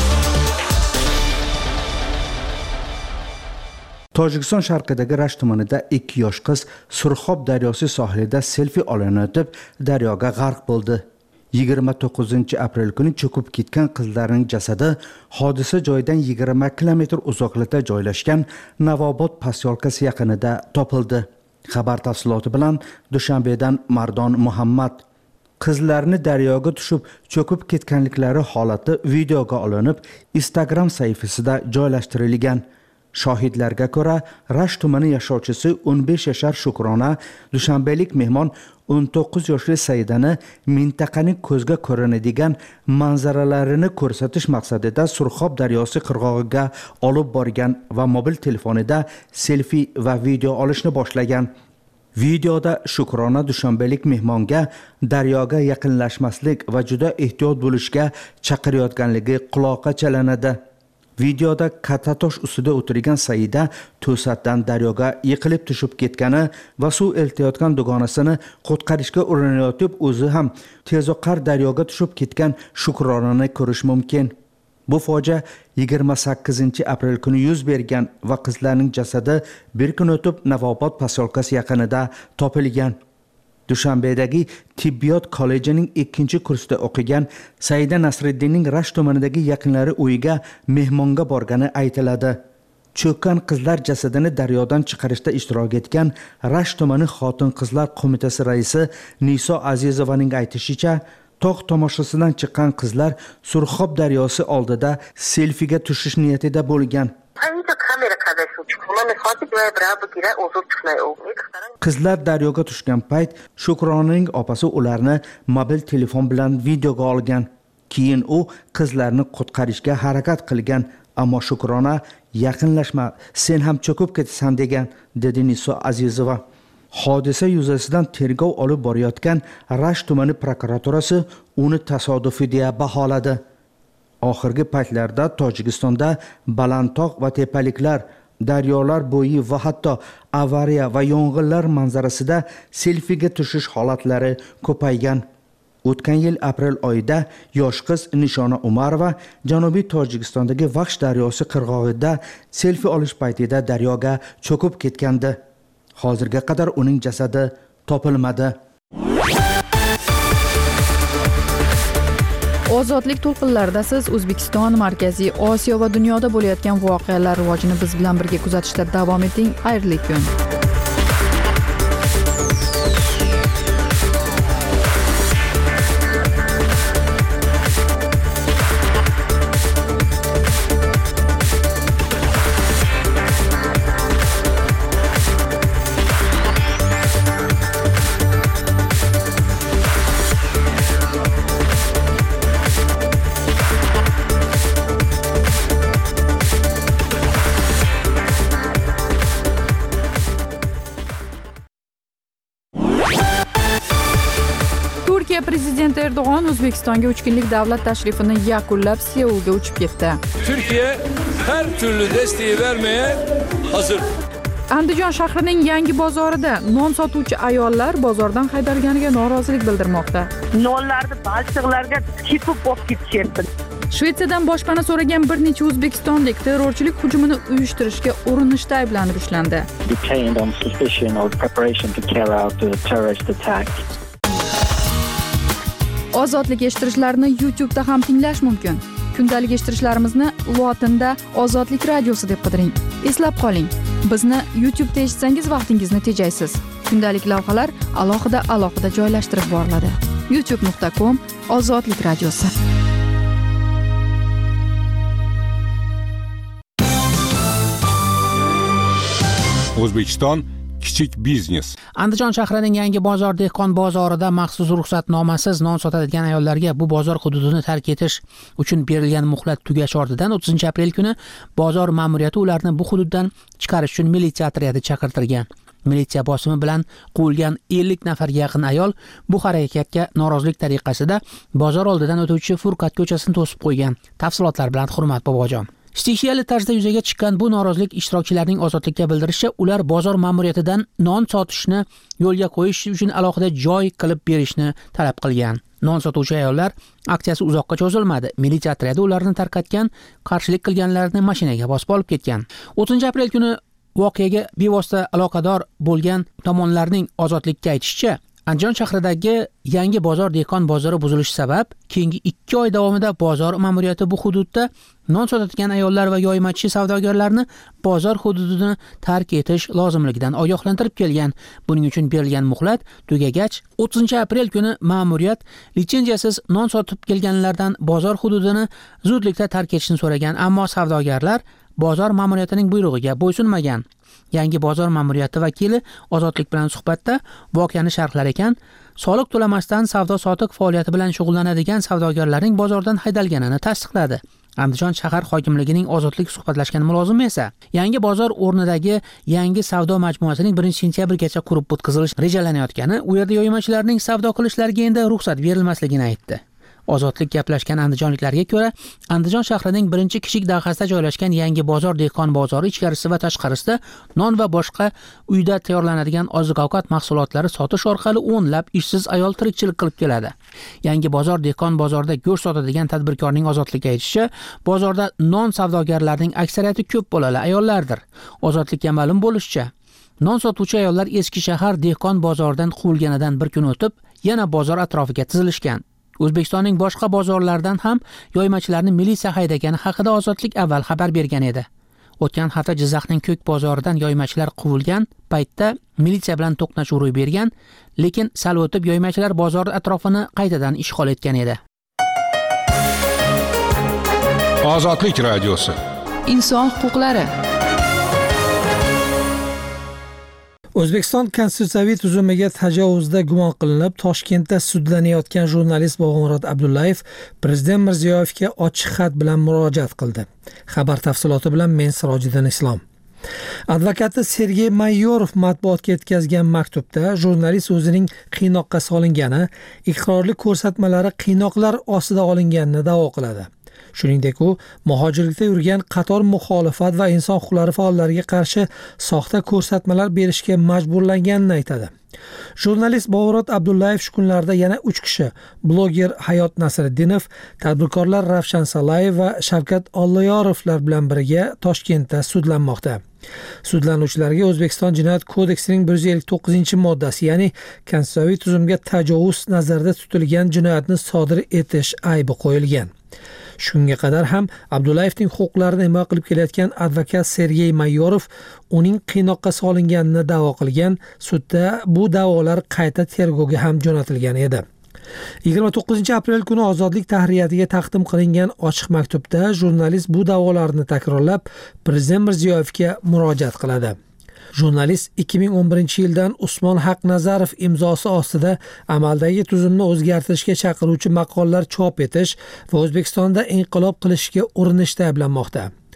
Tojikiston sharqidagi Rashk tumanida 2 yosh qiz Surxob daryosi sohilida selfi olayotib daryoga g'arq bo'ldi. 29 aprel kuni cho'kib ketgan qizlarning jasadi hodisa joyidan 20 kilometr uzoqlikda joylashgan Navobod posyolkasi yaqinida topildi. Xabar tafsiloti bilan Dushanbedan Mardon Muhammad. Qizlarni daryoga tushib cho'kib ketganliklari holati videoga olinib, Instagram sahifasida joylashtirilgan. Shohidlarga ko'ra, Rashk tumani yashovchisi 15 yashar Shukrona dushanbelik mehmon 19 yoshli Saidani mintaqaning ko'zga ko'rinadigan manzaralarini ko'rsatish maqsadida Surxob daryosi qirg'og'iga olib borgan va mobil telefonida selfi va video olishni boshlagan. Videoda Shukrona dushanbelik mehmonga daryoga yaqinlashmaslik va juda ehtiyot bo'lishga chaqirayotganligi quloqqa chalinadi. Videoda katatosh ustida o'tirgan Saida to'satdan daryoga yiqilib tushib ketgani va suv eltayotgan dugonasini qutqarishga urinayotib o'zi ham tezoqar daryoga tushib ketgan Shukronani ko'rish mumkin. Bu fojia 28 aprel kuni yuz bergan va qizlarning jasadi bir kun o'tib Navobod posyolkasi yaqinida topilgan. Dushanbedagi tibbiyot kollejining 2-kursda o'qigan Saida Nasriddinning Rashk tumanidagi yaqinlari uyiga mehmonga borgani aytiladi. Cho'kkan qizlar jasadini daryodan chiqarishda ishtirok etgan Rashk tumani xotin-qizlar qo'mitasi raisi Niso Azizovaning aytishicha, tog' tomoshasidan chiqqan qizlar Surxob daryosi oldida selfiga tushish niyatida bo'lgan. Qizlar daryoga tushgan payt Shukronaning opasi ularni mobil telefon bilan videoga olgan. Keyin u qizlarni qutqarishga harakat qilgan, ammo Shukrona yaqinlashma, sen ham cho'kib ketasan degan, dedi Niso Azizova. Hodisa yuzasidan tergov olib borayotgan Rashk tumani prokuraturasi uni tasodifiy deya baholadi. Oxirgi paytlarda Tojikistonda balandtog' va tepaliklar, daryolar bo'yi va hatto avariya va yong'inlar manzarasida selfiga tushish holatlari ko'paygan. O'tgan yil aprel oyida yosh qiz Nishona Umarova Janubiy Tojikistondagi Vaxsh daryosi qirg'og'ida selfi olish paytida daryoga cho'kib ketgandi. Hozirga qadar uning jasadi topilmadi. Ozodlik to'lqinlarida siz O'zbekiston, Markaziy Osiyo va dunyoda bo'layotgan voqealar rivojini biz bilan birga kuzatishda davom eting. Xayrli kun. Turkiya prezidenti Erdo'g'on O'zbekistonga 3 kunlik davlat tashrifini yakunlab Seulga uchib ketdi. Türkiye her türlü desteği vermeye hazır. Andijon shahrining yangi bozorida non sotuvchi ayollar bozordan haydalganiga norozilik bildirmoqda. Nonlarni balchiqlarga tepib olib ketishyapti. Shvetsiyadan boshpana so'ragan bir necha o'zbekistonlik terrorchilik hujumini uyushtirishga urinishda ayblanib ushlandi. Detained on suspicion of preparation to carry out a terrorist attack. Ozodlik eshittirishlarini YouTube'da ham tinglash mumkin. Kundalik eshittirishlarimizni lotinda Ozodlik radiosi deb qidiring. Eslab qoling, bizni YouTube'da eshitsangiz vaqtingizni tejaysiz. Kundalik lavhalar alohida joylashtirib boriladi. youtube.com/Ozodlik radiosi. O'zbekiston kichik biznes. Andijon shahrining yangi bozor dehqon bozorida maxsus ruxsatnomasiz non sotadigan ayollarga bu bozor hududini tark etish uchun berilgan muhlat tugash ortidan 30 aprel kuni bozor ma'muriyati ularni bu hududdan chiqarish uchun militsiya otryadi chaqirtirgan. Militsiya bosimi bilan quvilgan 50 nafarga yaqin ayol bu harakatga norozilik tariqasida bozor oldidan o'tuvchi Furqat ko'chasini to'sib qo'ygan. Tafsilotlar bilan Hurmat bobojon. Stixiyali tarzda yuzaga chiqqan bu norozilik ishtirokchilarining ozodlikka bildirishicha, ular bozor ma'muriyatidan non sotishni yo'lga qo'yish uchun alohida joy qilib berishni talab qilgan. Non sotuvchi ayollar aksiyasi uzoqqa cho'zilmadi. Militsiya otryadi ularni tarqatgan, qarshilik qilganlarni mashinaga bosib olib ketgan. 30 aprel kuni voqeaga bevosita aloqador bo'lgan tomonlarning ozodlikka aytishicha, Andijon shahridagi yangi bozor dehqon bozori buzilishi sabab keyingi 2 oy davomida bozor ma'muriyati bu hududda non sotadigan ayollar va yoymachi savdogarlarni bozor hududini tark etish lozimligidan ogohlantirib kelgan. Buning uchun berilgan muhlat tugagach 30 aprel kuni ma'muriyat litsenziyasiz non sotib kelganlardan bozor hududini zudlikda tark etishni so'ragan, ammo savdogarlar bozor ma'muriyatining buyrug'iga bo'ysunmagan. Yangi bozor ma'muriyati vakili Ozodlik bilan suhbatda voqeani sharhlar ekan, soliq to'lamasdan savdo-sotiq faoliyati bilan shug'ullanadigan savdogarlarning bozordan haydalganini tasdiqladi. Andijon shahar hokimligining Ozodlik suhbatlashgan mulozimi esa yangi bozor o'rnidagi yangi savdo majmuasining 1-sentyabrgacha qurib bitkazilishi rejalanayotgani, u yerda yoymachilarning savdo qilishlariga endi ruxsat berilmasligini aytdi. Ozodlik gaplashgan andijonliklarga ko'ra, Andijon shahrining birinchi kichik dahasida joylashgan yangi bozor dehqon bozori ichkarisi va tashqarisida non va boshqa uyda tayyorlanadigan oziq-ovqat mahsulotlari sotish orqali o'nlab ishsiz ayol tirikchilik qilib keladi. Yangi bozor dehqon bozorida go'sht sotadigan tadbirkorning Ozodlikka aytishicha, bozorda non savdogarlarining aksariyati ko'p bolali ayollardir. Ozodlikka ma'lum bo'lishicha, non sotuvchi ayollar eski shahar dehqon bozoridan quvilganidan bir kun o'tib, yana bozor atrofiga tizilishgan. O'zbekistonning boshqa bozorlaridan ham yoymachilarni militsiya haydagani haqida Ozodlik avval xabar bergan edi. O'tgan hafta Jizzaxning Ko'k bozoridan yoymachilar quvilgan paytda militsiya bilan to'qnashuv ro'y bergan, lekin sal o'tib yoymachilar bozor atrofini qaytadan ishg'ol etgan edi. Ozodlik radiosi. Inson huquqlari. O'zbekiston konstitutsiyaviy tuzumiga tajovuzda gumon qilinib Toshkentda sudlanayotgan jurnalist Bobomurod Abdullayev Prezident Mirziyoyevga ochiq xat bilan murojaat qildi. Xabar tafsiloti bilan men Sirojiddin Islom. Advokati Sergey Mayorov matbuotga yetkazgan maktubda jurnalist o'zining qiynoqqa solingani, iqrorlik ko'rsatmalari qiynoqlar ostida olinganini da'vo qiladi. Shuningdek, u muhojirlikda yurgan qator muxolifat va inson huquqlari faollariga qarshi soxta ko'rsatmalar berishga majburlanganini aytadi. Jurnalist Bobomurod Abdullayev shu kunlarda yana 3 kishi, bloger Hayot Nasriddinov, tadbirkorlar Ravshan Salayev va Shavkat Olloyorovlar bilan birga Toshkentda sudlanmoqda. Sudlanuvchilarga O'zbekiston Jinoyat kodeksining 159-moddasi, ya'ni konstitutsiyaviy tuzumga tajovuz nazarda tutilgan jinoyatni sodir etish aybi qo'yilgan. Shunga qadar ham Abdullayevning huquqlarini himoya qilib kelayotgan advokat Sergey Mayorov uning qiynoqqa solinganini da'vo qilgan. Sudda bu da'volar qayta tergovga ham jo'natilgan edi. 29 aprel kuni Ozodlik tahriyatiga taqdim qilingan ochiq maktubda jurnalist bu da'volarni takrorlab Prezident Mirziyoyevga murojaat qiladi. Jurnalist 2011-yildan Usmon Haqnazarov imzosi ostida amaldagi tuzumni o'zgartirishga chaqiruvchi maqolalar chop etish va O'zbekistonda inqilob qilishga urinishda ayblanmoqda.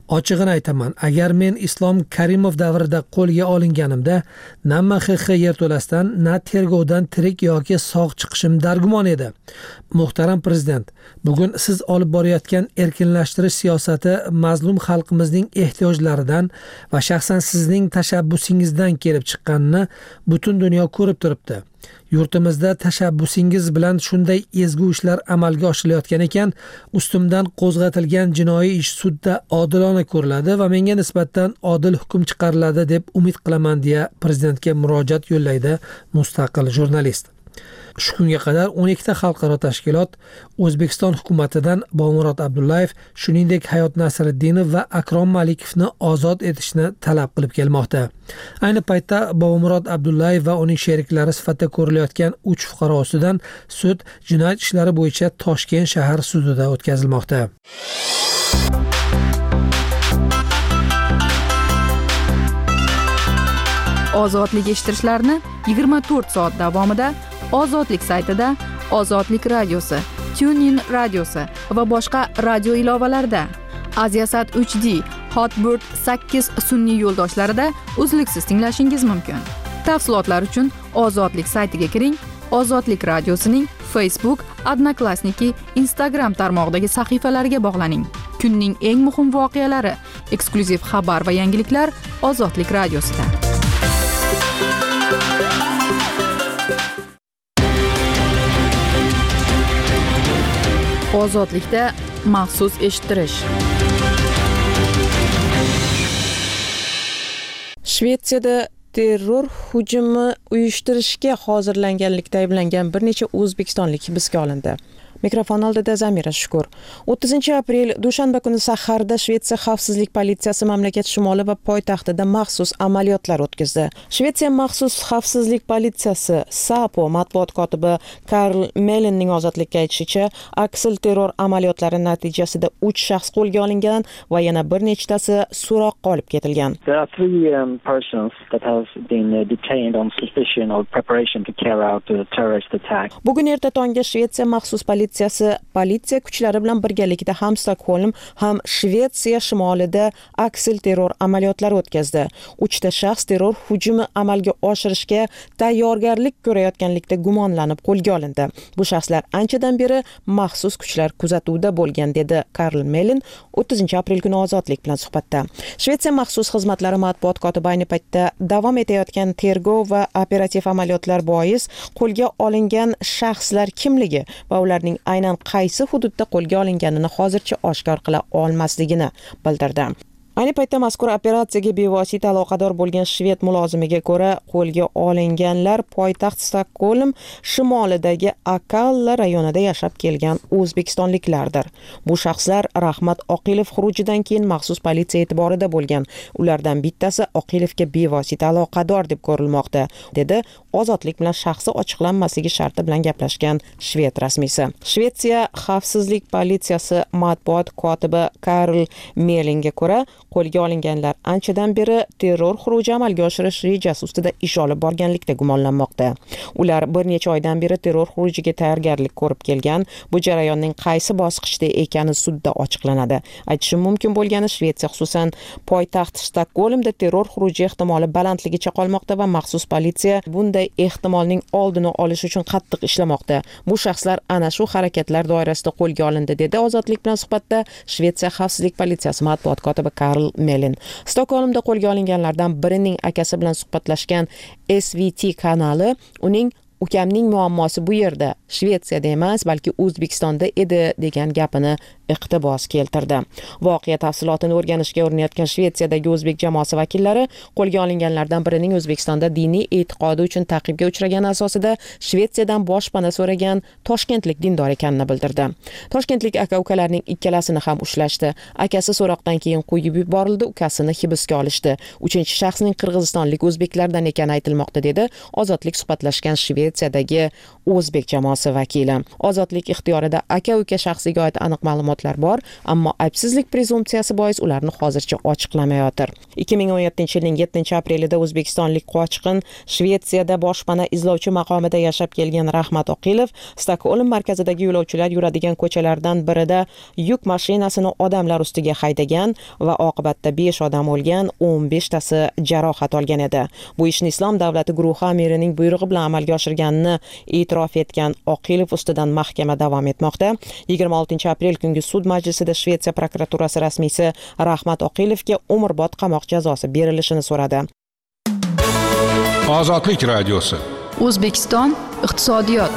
Ochig'ini aytaman, agar men Islom Karimov davrida qo'lga olinganimda na MXX yerto'lasidan, na tergovdan tirik yoki sog' chiqishim dargumon edi. Muhtaram prezident, bugun siz olib borayotgan erkinlashtirish siyosati mazlum xalqimizning ehtiyojlaridan va shaxsan sizning tashabbusingizdan kelib chiqqanini butun dunyo ko'rib turibdi. Yurtimizda tashabbusingiz bilan shunday ezgu ishlar amalga oshirilayotgan ekan, ustimdan qo'zg'atilgan jinoiy ish sudda odilona ko'riladi va menga nisbatan odil hukm chiqariladi deb umid qilaman, deya prezidentga murojaat yo'llaydi mustaqil jurnalist. Shu kunga qadar 12 ta xalqaro tashkilot O'zbekiston hukumatidan Bobomurod Abdullayev, shuningdek Hayot Nasriddinov va Akrom Malikovni ozod etishni talab qilib kelmoqda. Ayni paytda Bobomurod Abdullayev va uning sheriklari sifatida ko'rilayotgan 3 fuqaro ustidan sud jinoyat ishlari bo'yicha Toshkent shahar sudida o'tkazilmoqda. Ozodlik eshittirishlarni 24 soat davomida Ozodlik saytida, Ozodlik radiosi, TuneIn radiosi va boshqa radio ilovalarda, Aziasat 3D, Hotbird 8 sun'iy yo'ldoshlarida uzluksiz tinglashingiz mumkin. Tafsilotlar uchun Ozodlik saytiga kiring, Ozodlik radiosining Facebook, Odnoklassniki, Instagram tarmog'idagi sahifalariga bog'laning. Kunning eng muhim voqealari, eksklyuziv xabar va yangiliklar Ozodlik radiosida. Ozodlikda maxsus eshittirish. Shvetsiyada terror hujumi uyushtirishga hozirlanganlikda ayblangan bir necha o'zbekistonlik hibsga olindi. Mikrofon oldida Zamira Shukur. 30 aprel dushanba kuni saharda Shvetsiya xavfsizlik politsiyasi mamlakat shimoli va poytaxtida maxsus amaliyotlar o'tkazdi. Shvetsiya maxsus xavfsizlik politsiyasi SAPO matbuot kotibi Karl Melinning ozodlikka aytishicha, aksil terror amaliyotlari natijasida 3 shaxs qo'lga olingan va yana bir nechtasi so'roqqa olib ketilgan. There are 3 persons that have been detained on suspicion of preparation to carry out a terrorist attack. Bugun erta tongga Shvetsiya maxsus politsiya kuchlari bilan birgalikda ham Stokholm, ham Shvetsiya shimolida aksil terror amaliyotlari o'tkazdi. 3 ta shaxs terror hujumi amalga oshirishga tayyorgarlik ko'rayotganlikda gumonlanib qo'lga olindi. Bu shaxslar anchadan beri maxsus kuchlar kuzatuvida bo'lgan, dedi Karl Melin 30 aprel kuni Ozodlik bilan suhbatda. Shvetsiya maxsus xizmatlari matbuot kotibi ayni paytda davom etayotgan tergov va operativ amaliyotlar bois qo'lga olingan shaxslar kimligi va ularning aynan qaysi hududda qo'lga olinganini hozircha oshkor qila olmasligini bildirdi. Ayni paytda mazkur operatsiyaga bevosita aloqador bo'lgan shved mulozimiga ko'ra, qo'lga olinganlar poytaxt Stokholm shimolidagi Akalla rayonida yashab kelgan o'zbekistonliklardir. Bu shaxslar Rahmat Oqilov xurujidan keyin maxsus politsiya e'tiborida bo'lgan. Ulardan bittasi Oqilovga bevosita aloqador deb ko'rilmoqda, dedi Ozodlik bilan shaxsi ochiqlanmasligi sharti bilan gaplashgan shved rasmiysi. Shvetsiya xavfsizlik politsiyasi matbuot kotibi Karl Melingga ko'ra, qo'lga olinganlar anchadan beri terror xuruji amalga oshirish rejasi ustida ish olib borganlikda gumonlanmoqda. Ular bir necha oydan beri terror xurujiga tayyorgarlik ko'rib kelgan. Bu jarayonning qaysi bosqichda ekani sudda ochiqlanadi. Aytishim mumkin bo'lgani, Shvetsiya xususan poytaxt Stokholmda terror xuruji ehtimoli balandligicha qolmoqda va maxsus politsiya bunday ehtimolning oldini olish uchun qattiq ishlamoqda. Bu shaxslar ana shu harakatlar doirasida qo'lga olindi, dedi Ozodlik bilan suhbatda Shvetsiya xavfsizlik politsiyasi matbuot kotibi Karl Melin. Stokholmda qo'lga olinganlardan birining akasi bilan suhbatlashgan SVT kanali uning ukamning muammosi bu yerda, Shvetsiyada emas, balki O'zbekistonda edi degan gapini iqtibos keltirdi. Voqea tafsilotini o'rganishga urinayotgan Shvetsiyadagi o'zbek jamoasi vakillari qo'lga olinganlardan birining O'zbekistonda diniy e'tiqodi uchun ta'qibga uchragani asosida Shvetsiyadan boshpana so'ragan toshkentlik dindor ekanini bildirdi. Toshkentlik aka-ukalarning ikkalasini ham ushlashdi. Akasi so'roqdan keyin qo'yib yuborildi, ukasini hibsga olishdi. 3-shaxsning qirg'izistonlik o'zbeklardan ekani aytilmoqda, dedi Ozodlik suhbatlashgan shved Shvetsiyadagi o'zbek jamoasi vakili. Ozodlik ixtiyorida aka-uka shaxsiga oid aniq ma'lumotlar bor, ammo aybsizlik prezumpsiyasi bois ularni hozircha ochiqlamayotir. 2017-yilning 7-aprelida o'zbekistonlik qochqin Shvetsiyada boshpana izlovchi maqomida yashab kelgan Rahmat Oqilov Stokgolm markazidagi yo'lovchilar yuradigan ko'chalardan birida yuk mashinasini odamlar ustiga haydagan va oqibatda 5 odam o'lgan, 15 tasi jarohat olgan edi. Bu ishni Islom davlati guruhi amirining buyrug'i bilan amalga oshirganini e'tirof etgan Oqilov ustidan mahkama davom etmoqda. 26-aprel kungi sud majlisida Shvetsiya prokuraturasi rasmiysi Rahmat Oqilovga umrbod qamoq jazosi berilishini so'radi. Ozodlik radiosi. O'zbekiston iqtisodiyot.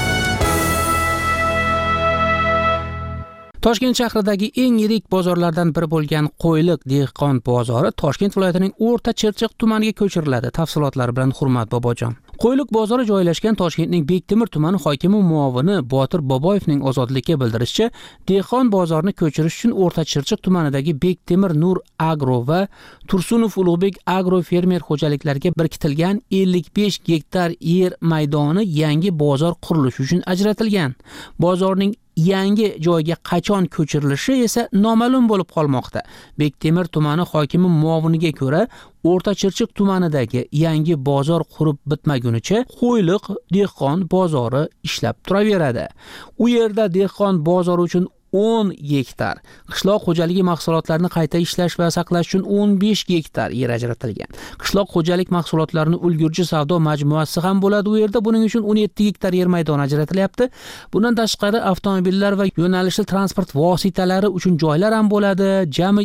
Toshkent shahridagi eng yirik bozorlardan biri bo'lgan Qo'yliq dehqon bozori Toshkent viloyatining O'rta Chirchiq tumaniga ko'chiriladi. Tafsilotlar bilan Hurmat Bobojon. Qo'yliq bozori joylashgan Toshkentning Bektemir tumani hokimi muovini Botir Boboyevning Ozodlikka bildirishicha, dehqon bozorini ko'chirish uchun O'rta Chirchiq tumanidagi Bektemir Nur Agro va Tursunov Ulug'bek Agro fermer xo'jaliklariga biriktirilgan 55 gektar yer maydoni yangi bozor qurilishi uchun ajratilgan. Bozorning yangi joyga qachon ko'chirilishi esa noma'lum bo'lib qolmoqda. Bektemir tumani hokimi muoviniga ko'ra, O'rta Chirchiq tumanidagi yangi bozor qurib bitmagunicha Qo'yliq dehqon bozori ishlab turaveradi. U yerda dehqon bozori uchun 10 gektar, qishloq xo'jaligi mahsulotlarini qayta ishlash va saqlash uchun 15 gektar yer ajratilgan. Qishloq xo'jalik mahsulotlarini ulgurji savdo majmuasi ham bo'ladi. U yerda buning uchun 17 gektar yer maydoni ajratilyapti. Bundan tashqari avtomobillar va yo'nalishli transport vositalari uchun joylar ham bo'ladi. Jami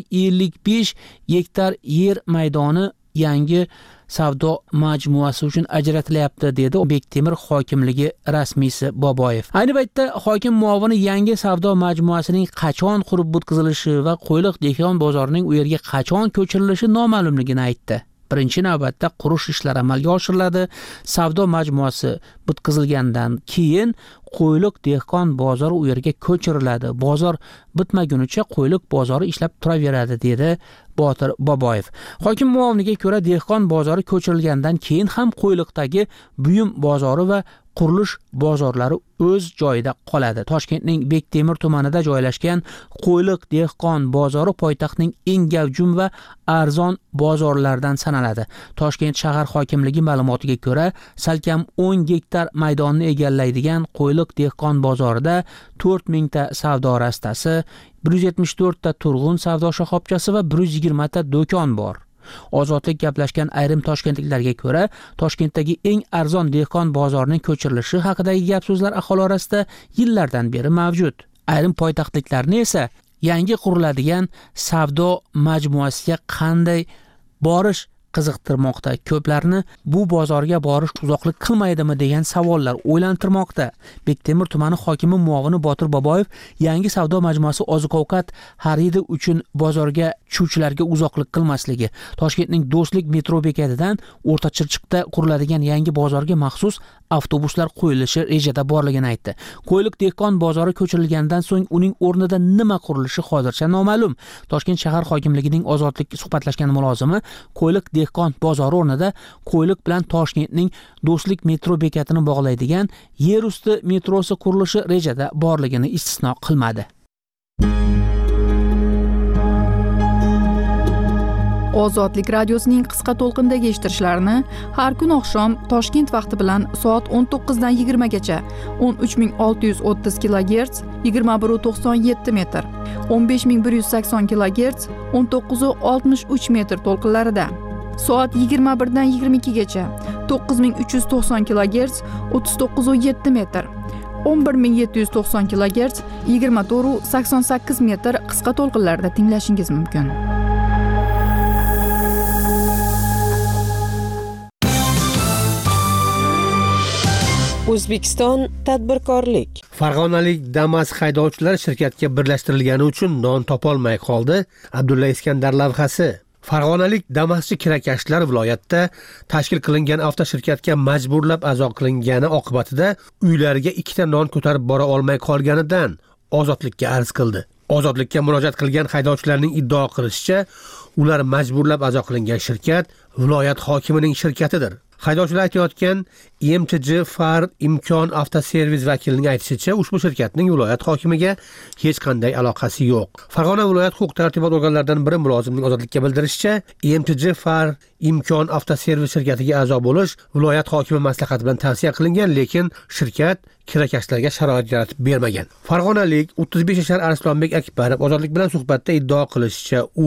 55 gektar yer maydoni yangi savdo majmuasi uchun ajratilyapti, dedi Bektemir hokimligi rasmiysi Boboyev. Ayni paytda hokim muovini yangi savdo majmuasining qachon qurib bitkazilishi va Qo'yliq dehqon bozorining u yerga qachon ko'chirilishi noma'lumligini aytdi. Birinchi navbatda qurish ishlari amalga oshiriladi. Savdo majmuasi bitkazilgandan keyin Qo'yliq dehqon bozori u yerga ko'chiriladi. Bozor bitmagunicha Qo'yliq bozori ishlab turaveradi, dedi Botir Boboyev. Hokim muoviniga ko'ra, dehqon bozori ko'chirilgandan keyin ham Qo'yliqdagi buyum bozori va qurilish bozorlari o'z joyida qoladi. Toshkentning Bektemir tumanida joylashgan Qo'yliq dehqon bozori poytaxtning eng gavjum va arzon bozorlardan sanaladi. Toshkent shahar hokimligi ma'lumotiga ko'ra, salkam 10 gektar maydonni egallaydigan Qo'yliq dehqon bozorida 4000 ta savdo rastasi, 174 ta turg'un savdo shoxobchasi va 120 ta do'kon bor. Ozodlik gaplashgan ayrim toshkentliklarga ko'ra, Toshkentdagi eng arzon dehqon bozorining ko'chirilishi haqidagi gap so'zlar aholi orasida yillardan beri mavjud. Ayrim poytaxtliklarni esa yangi quriladigan savdo majmuasiga qanday borish qiziqtirmoqda. Ko'plarni bu bozorga borish uzoqlik qilmaydimi degan savollar o'ylantirmoqda. Bektemir tumani hokimi muovini Botir Boboyev yangi savdo majmuasi oziq-ovqat xaridi uchun bozorga tushuvchilarga uzoqlik qilmasligi, Toshkentning Do'stlik metro bekatidan O'rta Chirchiqda quriladigan yangi bozorga maxsus avtobuslar qo'yilishi rejada borligini aytdi. Qo'yliq dehqon bozori ko'chirilgandan so'ng uning o'rnida nima qurilishi hozircha noma'lum. Toshkent shahar hokimligining Ozodlik suhbatlashgan mulozimi Qo'yliq dehqon bozori o'rnida Qo'yliq bilan Toshkentning Do'stlik metro bekatini bog'laydigan yer usti metrosi qurilishi rejada borligini istisno qilmadi. Ozodlik radiosining qisqa to'lqindagi eshittirishlarini har kun oqshom Toshkent vaqti bilan soat 19 dan 20 gacha 13630 kHz 2197 metr, 15180 kHz 1963 metr to'lqinlarida, soat 21 dan 22 gacha 9390 kHz 3907 metr, 11790 kHz 2488 metr qisqa to'lqinlarda tinglashingiz mumkin. O'zbekiston tadbirkorlik. Farg'onalik Damas haydovchilar shirkatga birlashtirilgani uchun non topolmay qoldi. Abdulla Iskandar lavhasi. Farg'onalik Damaschi kirakashlar viloyatda tashkil qilingan avtoshirkatga majburlab a'zo qilingani oqibatida uylariga 2 ta non ko'tarib bora olmay qolganidan Ozodlikka arz qildi. Ozodlikka murojaat qilgan haydovchilarning iddao qilishicha, ular majburlab a'zo qilingan shirkat viloyat hokimining shirkatidir. Haydovchilar aytayotgan EMTJ Far Imkon avtoservis vakilining aytishicha, ushbu shirkatning viloyat hokimiga hech qanday aloqasi yo'q. Farg'ona viloyat huquq-tartibot organlaridan biri mulozimning ozodlikka bildirishicha, EMTJ Far Imkon avtoservis shirkatiga a'zo bo'lish viloyat hokimi maslahati bilan tavsiya qilingan, lekin shirkat kirakashlarga sharoit yaratib bermagan. Farg'onalik 35 yashar Arslonbek Akbarov ozodlik bilan suhbatda iddao qilishicha, u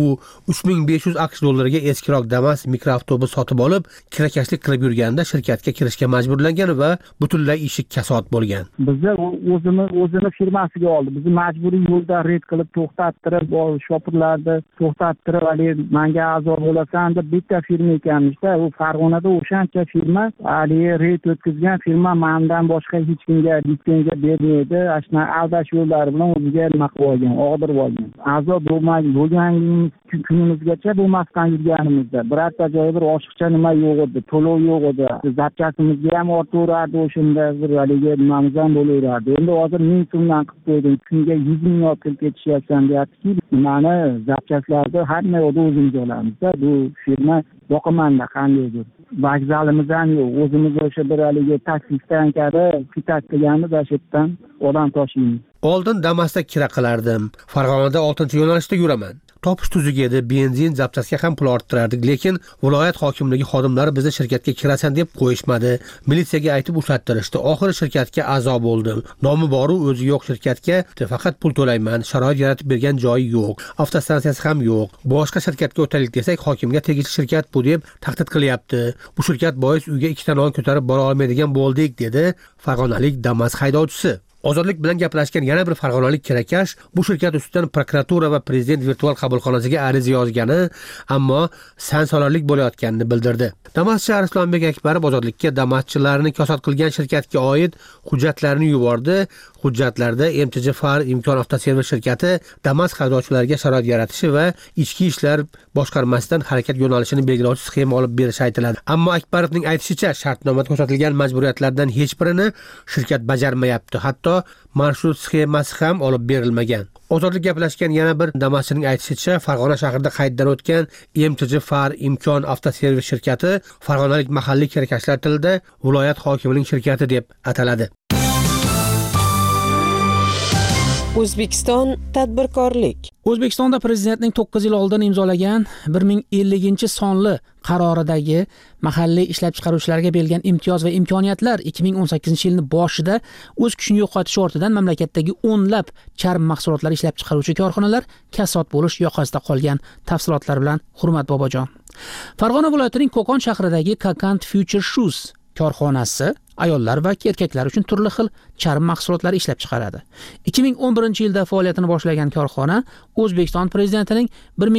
3500 AQSh dollariga eskiroq Damas mikroavtobus sotib olib, kirakashlik qilib yurganda shirkatga kirishga majburlangan va butunlay ishi kasod bo'lgan. Bizni o'zini firmasiga oldi. Bizni majburiy yo'lda red qilib to'xtattirib, shopirlarni to'xtattirib, "Ali, menga a'zo bo'lasan" deb bitta firma ekanmiz-da. U Farg'onada o'shancha firma, Ali red o'tkazgan firma mendan boshqa hech kimga litsenziya bermaydi. Ashna aldash yo'llari bilan o'ziga nima qilib olgan, og'dirib olgan. A'zo bo'lgan kunimizgacha bo'lmasdan yurganimizda birorta joyi bir oshiqcha nima yo'q edi, to'lov yo'q edi. Zapchasimizga ham ortaverardi, o'shanda bir haligi nimamiz ham bo'laverardi. Endi hozir 1000 so'mdan qilib qo'ydim. Kunga 100 ming olib ketishyapsan deyapti-ki, mani zapchaslarni hamma yoqda o'zimiz olamiz-da. Bu firma boqimanda qandaydir. Vokzalimiz ham yo'q. O'zimiz o'sha bir haligi taksi stansiyada fitat qilganmiz, ashitdan odam toshiymiz. Oldin Damasda kira qilardim. Farg'onada 6-yo'nalishda yuraman. Topish tuzuk edi, benzin, zapchasga ham pul orttirardik, lekin viloyat hokimligi xodimlari bizni shirkatga kirasan deb qo'yishmadi. Militsiyaga aytib ushlattirishdi. Oxiri shirkatga a'zo bo'ldim. Nomi bor u o'zi yo'q shirkatga, faqat pul to'layman. Sharoit yaratib bergan joyi yo'q. Avtostansiyasi ham yo'q. Boshqa shirkatga o'taylik desak, hokimga tegishli shirkat bu deb tahdid qilyapti. Bu shirkat bois uyga 2 ta non ko'tarib bora olmaydigan bo'ldik, dedi farg'onalik Damas haydovchisi. Ozodlik bilan gaplashgan yana bir farg'onalik kirakash bu shirkat ustidan prokuratura va prezident virtual qabulxonasiga ariza yozgani, ammo sansolarlik bo'layotganini bildirdi. Damaschi Arslonbek Akbarov ozodlikka Damaschilarni kasod qilgan shirkatga oid hujjatlarni yubordi. Hujjatlarda MTJ Far Imkon avtoservis shirkati Damas haydovchilariga sharoit yaratishi va ichki ishlar boshqarmasidan harakat yo'nalishini belgilovchi sxema olib berishi aytiladi. Ammo Akbarovning aytishicha, shartnomada ko'rsatilgan majburiyatlardan hech birini shirkat bajarmayapti. Hatto marshrut sxemasi ham olib berilmagan. Ozodlik gaplashgan yana bir Damaschining aytishicha, Farg'ona shahrida qayddan o'tgan MTJ Far Imkon avtoservis shirkati farg'onalik mahalliy kirakashlar tilida viloyat hokimining shirkati deb ataladi. O'zbekiston tadbirkorlik. O'zbekistonda prezidentning 9 yil oldin imzolagan 1050-sonli qaroridagi mahalliy ishlab chiqaruvchilarga berilgan imtiyoz va imkoniyatlar 2018-yilning boshida o'z kuchini yo'qotish ortidan mamlakatdagi o'nlab charm mahsulotlar ishlab chiqaruvchi korxonalar kasod bo'lish yoqasida qolgan. Tafsilotlar bilan Hurmat Bobojon. Farg'ona viloyatining Qo'qon shahridagi Kakant Future Shoes korxonasi ayollar va erkaklar uchun turli xil charm mahsulotlari ishlab chiqaradi. 2011-yilda faoliyatini boshlagan korxona O'zbekiston prezidentining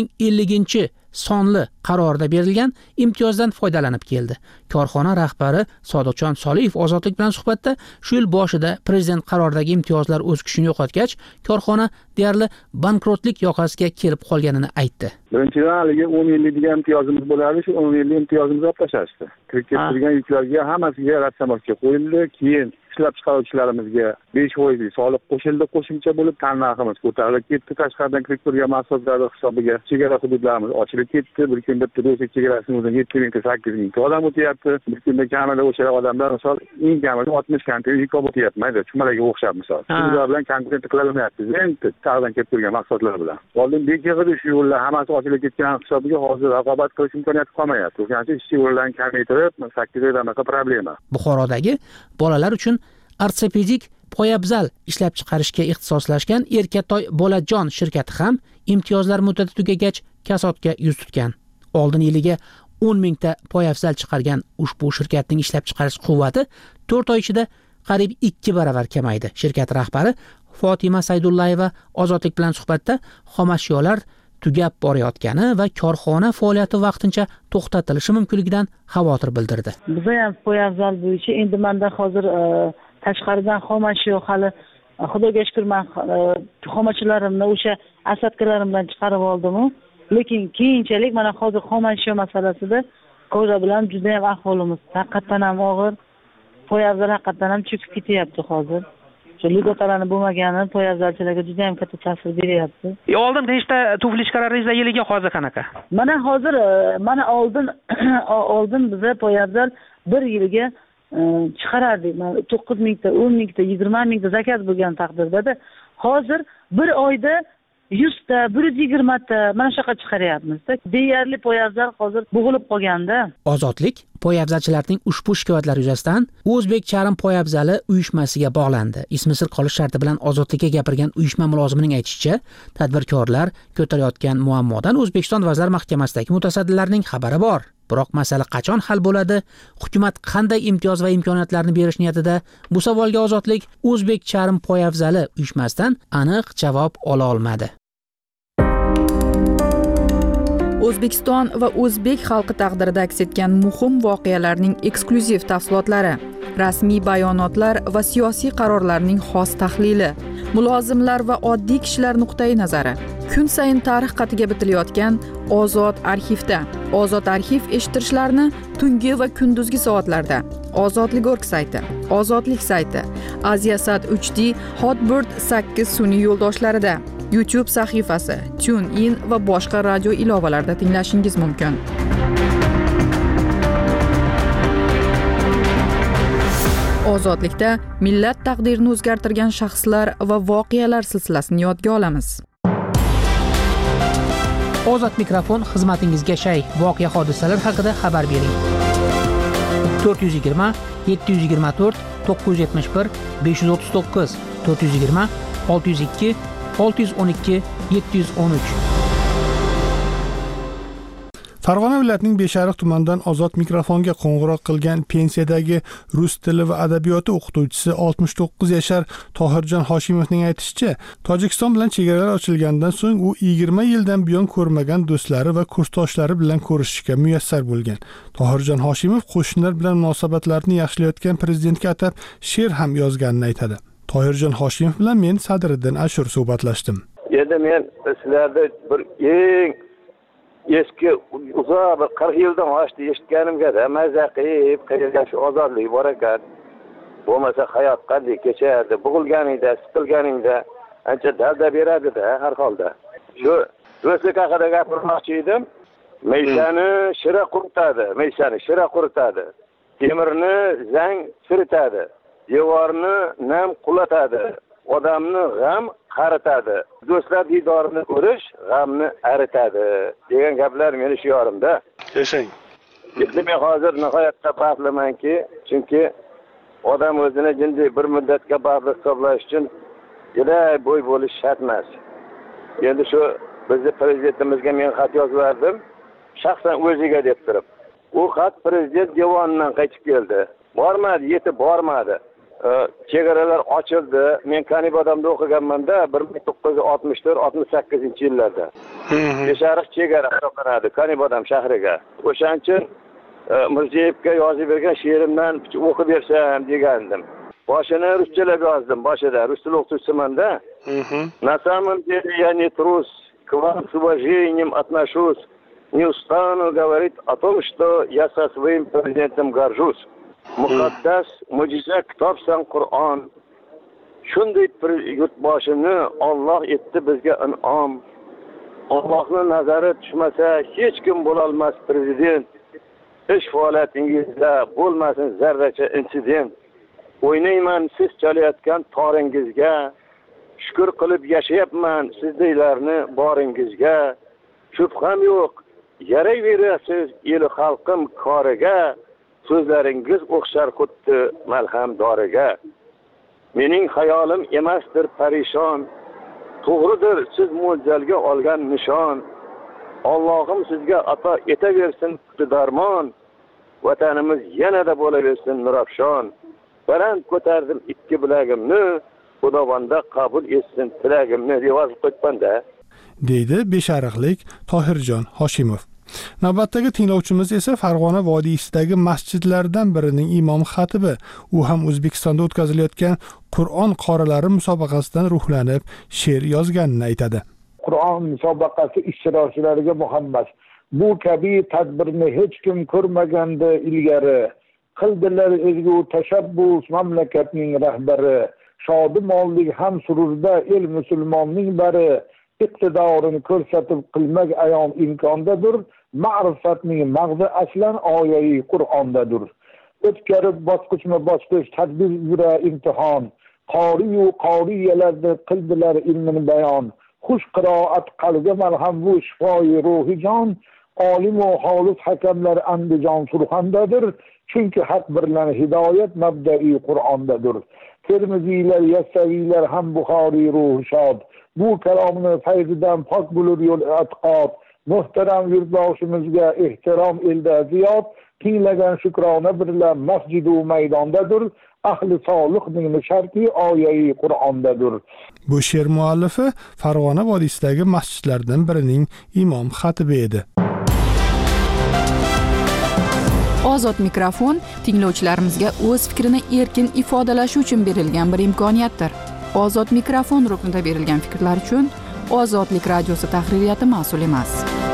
1050-sonli qarorida berilgan imtiyozdan foydalanib keldi. Korxona rahbari Sodiqjon Soliyev ozodlik bilan suhbatda shu yil boshida prezident qaroridagi imtiyozlar o'z kuchini yo'qotgach, korxona deyarli bankrotlik yoqasiga kelib qolganini aytdi. Birinchidan haligi 10 yillik degan imtiyozimiz bo'lardi, shu 10 yillik imtiyozimizni olib tashlashdi. Kirib kelgan yuklarga hammasiga rassamga qo'yildi, keyin ishlab chiqaruvchilarimizga 5% soliq qo'shildi, qo'shimcha bo'lib tannarximiz ko'tarilib ketdi. Tashqaridan kirib turgan mahsulotlar hisobiga chegara hududlarimiz ochilib ketdi. Bir kunda Rossiya chegarasining o'zida 7000 ta 8000 ta odam o'tyapti. Bir kunda kamida o'sha odamlar misol eng kamida 60 konteyner yuk olib o'tyapti. Chumalarga o'xshab misol. Ular bilan konkurent qilaolmayapti. Endi taqdan kelib turgan mahsulotlar bilan. Oldin bekig'ida shu yo'llar hammasi ochilib ketgan hisobiga hozir raqobat qilish imkoniyati qolmayapti. O'shaning uchun ishchi yo'llarni kamaytirib, 8 oydan problema. Buxorodagi bolalar uchun ortopedik poyabzal ishlab chiqarishga ixtisoslashgan Erkatoy Bolajon shirkati ham imtiyozlar muddati tugagach kasodga yuz tutgan. Oldin yiliga 10 mingta poyabzal chiqargan ushbu shirkatning ishlab chiqarish quvvati 4 oy ichida qariyb 2 baravar kamaydi. Shirkat rahbari Fotima Saydullayeva ozodlik bilan suhbatda xomashyolar tugab borayotgani va korxona faoliyati vaqtincha to'xtatilishi mumkinligidan xavotir bildirdi. Biz ham poyabzal bo'yicha endi menda hozir tashqaridan xomashyo hali xudoga shukr men xomashyolarimni o'sha asabkalarimdan chiqarib oldim, lekin keyinchalik mana hozir xomashyo masalasida ko'ra bilan juda ham ahvolimiz haqiqatan ham og'ir. Poyabzal haqiqatan ham cho'kib ketyapti hozir. shu ligotalarni bo'lmagani poyabzalchilarga juda ham katta ta'sir beryapti. Oldin nechta tufli chiqarardingizlar yiliga, hozir qanaqa? Mana hozir oldin biza poyabzal bir yilga chiqarardik. 9 mingta, 10 mingta, 20 mingta zakaz bo'lgan taqdirda hozir bir oyda 100 ta, 120 ta mana shunaqa chiqaryapmiz-da. Deyarli poyabzal hozir bo'g'ilib qolganda. Ozodlik poyabzalchilarning ushbu shikoyatlari yuzasidan O'zbek charm poyabzali uyushmasiga bog'landi. Ismi sir qolish sharti bilan Ozodlikka gapirgan uyushma mulozimining aytishicha, tadbirkorlar ko'tarayotgan muammodan O'zbekiston Vazirlar Mahkamasidagi mutasaddilarning xabari bor. Biroq masala qachon hal bo'ladi? Hukumat qanday imtiyoz va imkoniyatlarni berish niyatida? Bu savolga Ozodlik O'zbek charm poyabzali uyushmasidan aniq javob ola olmadi. O'zbekiston va o'zbek xalqi taqdirida aks etgan muhim voqealarning eksklyuziv tafsilotlari, rasmiy bayonotlar va siyosiy qarorlarning xos tahlili, mulozimlar va oddiy kishilar nuqtai nazari. Kun sayin tarix qatiga bitilayotgan Ozod arxivda. Ozod arxiv eshittirishlarni tungi va kunduzgi soatlarda Ozodlik.org sayti, Ozodlik sayti, Aziasat 3D, Hotbird 8 sun'iy yo'ldoshlarida, YouTube sahifasi, TuneIn va boshqa radio ilovalarida tinglashingiz mumkin. Ozodlikda millat taqdirini o'zgartirgan shaxslar va voqealar silsilasini yodga olamiz. Ozod mikrofon xizmatingizga shay. Voqea hodisalar haqida xabar bering. 420 724 971 539 420 602 612 713. Farg'ona viloyatining Beshariq tumanidan Ozod mikrofonga qo'ng'iroq qilgan pensiyadagi rus tili va adabiyoti o'qituvchisi 69 yashar Tohirjon Hoshimovning aytishicha, Tojikiston bilan chegaralar ochilgandan so'ng u 20 yildan buyon ko'rmagan do'stlari va kursdoshlari bilan ko'rishishga muyassar bo'lgan. Tohirjon Hoshimov qo'shnilar bilan munosabatlarni yaxshilayotgan prezidentga atab she'r ham yozganini aytadi. Tohirjon Hoshimov bilan men Sadriddin Ashur suhbatlashdim. Endi men sizlarda bir eng eski uzoq bir 40 yildan oshdi eshitganimga mazza qilib qayerdan shu ozodlik bor ekan. Bo'lmasa hayot qanday kechardi, bug'ilganingda, siqilganingda ancha dalda beradi-da har holda. Shu do'stlik haqida gapirmoqchi edim. Meysani shira quritadi. Temirni zang siritadi. Devorni nam qulatadi. Odamni g'am qaritadi. Do'stlar diydorini ko'rish g'amni aritadi degan gaplar meni shiyorimda. Yashang. Men hozir nihoyatda baxtlimanki, chunki odam o'zini jinday bir muddatga baxtli hisoblash uchun juda bo'y bo'lish shart emas. Endi shu bizning prezidentimizga men xat yozdim, shaxsan o'ziga deb turib. U xat prezident devonidan qaytib keldi. Bormadi, yetib bormadi. Chegaralar ochildi. Men Kanibodamda o'qiganman-da 1964-68-yillarda. Beshariq chegara hisoblanadi Kanibodam shahriga. O'shaning uchun Mirziyevga yozib bergan she'rimdan o'qib bersam degandim. Boshini ruschalab yozdim, boshida rus tili o'qituvchisiman-da. На самом деле я не трус, к вам с уважением отношусь. Не устану говорить о том, что я со своим президентом горжусь. Muqaddas mo'jiza kitobsan Qur'on. Shunday yurtboshini Alloh etdi bizga in'om. Allohning nazari tushmasa hech kim bo'la olmas prezident. Ish faoliyatingizda bo'lmasin zarracha insident. O'ynayman siz chalayotgan toringizga. Shukr qilib yashayapman sizdeylarni boringizga. Shubham yo'q, yarayverasiz el xalqim koriga. So'zlaringiz o'xshar xuddi malham doriga. Mening xayolim emasdir parishon. To'g'ridir siz mo'ljalga olgan nishon. Allohim sizga ato etaversin darmon. Vatanimiz yanada bo'laversin nurafshon. Baland ko'tardim ikki bilagimni, Xudovanda qabul etsin tilagimni deb yozib qo'yibman-da, deydi Beshariqlik Tohirjon Hoshimov. Navbatdagi tinglovchimiz esa Farg'ona vodiysidagi masjidlardan birining imom xatibi. U ham O'zbekistonda o'tkazilayotgan Qur'on qorilari musobaqasidan ruhlanib, she'r yozganini aytadi. Qur'on musobaqasi ishtirokchilariga muhabbat. Bu kabi tadbirni hech kim ko'rmaganda ilgari. Qildilar ezgu tashabbus mamlakatning rahbari. Shodimonlik ham sururda el musulmonning bari iqtidorini ko'rsatib qilmak ayon imkondadir. Ma'rifatning mag'zi aslan oyai Qur'ondadir. O'tkarib bosqichma-bosqich tadbir yura imtihon. Qoriyu qoriyalarni qildilar ilmini bayon. Xush qiroat qalbga malham bu shifoyi ruhi jon. Olim va xolis hakamlar Andijon Surxondadir. Chunki haq birlan hidoyat mabda'i Qur'ondadir. Termiziylar, Yassaviylar ham Buxoriy ruhi shod. Bu kalomni fayzidan pok bo'lur yo'l e'tiqod. Muhtaram yurtboshimizga ehtirom elda ziyod. Tinglagan shukrona birla masjidu maydondadir. Ahli solihning sharti oyai Qur'ondadir. Bu she'r muallifi Farg'ona vodiysidagi masjidlardan birining imom xatibi edi. Ozod mikrofon tinglovchilarimizga o'z fikrini erkin ifodalashi uchun berilgan bir imkoniyatdir. Ozod mikrofon ruknida berilgan fikrlar uchun Ozodlik radiosi tahririyati mas'ul emas.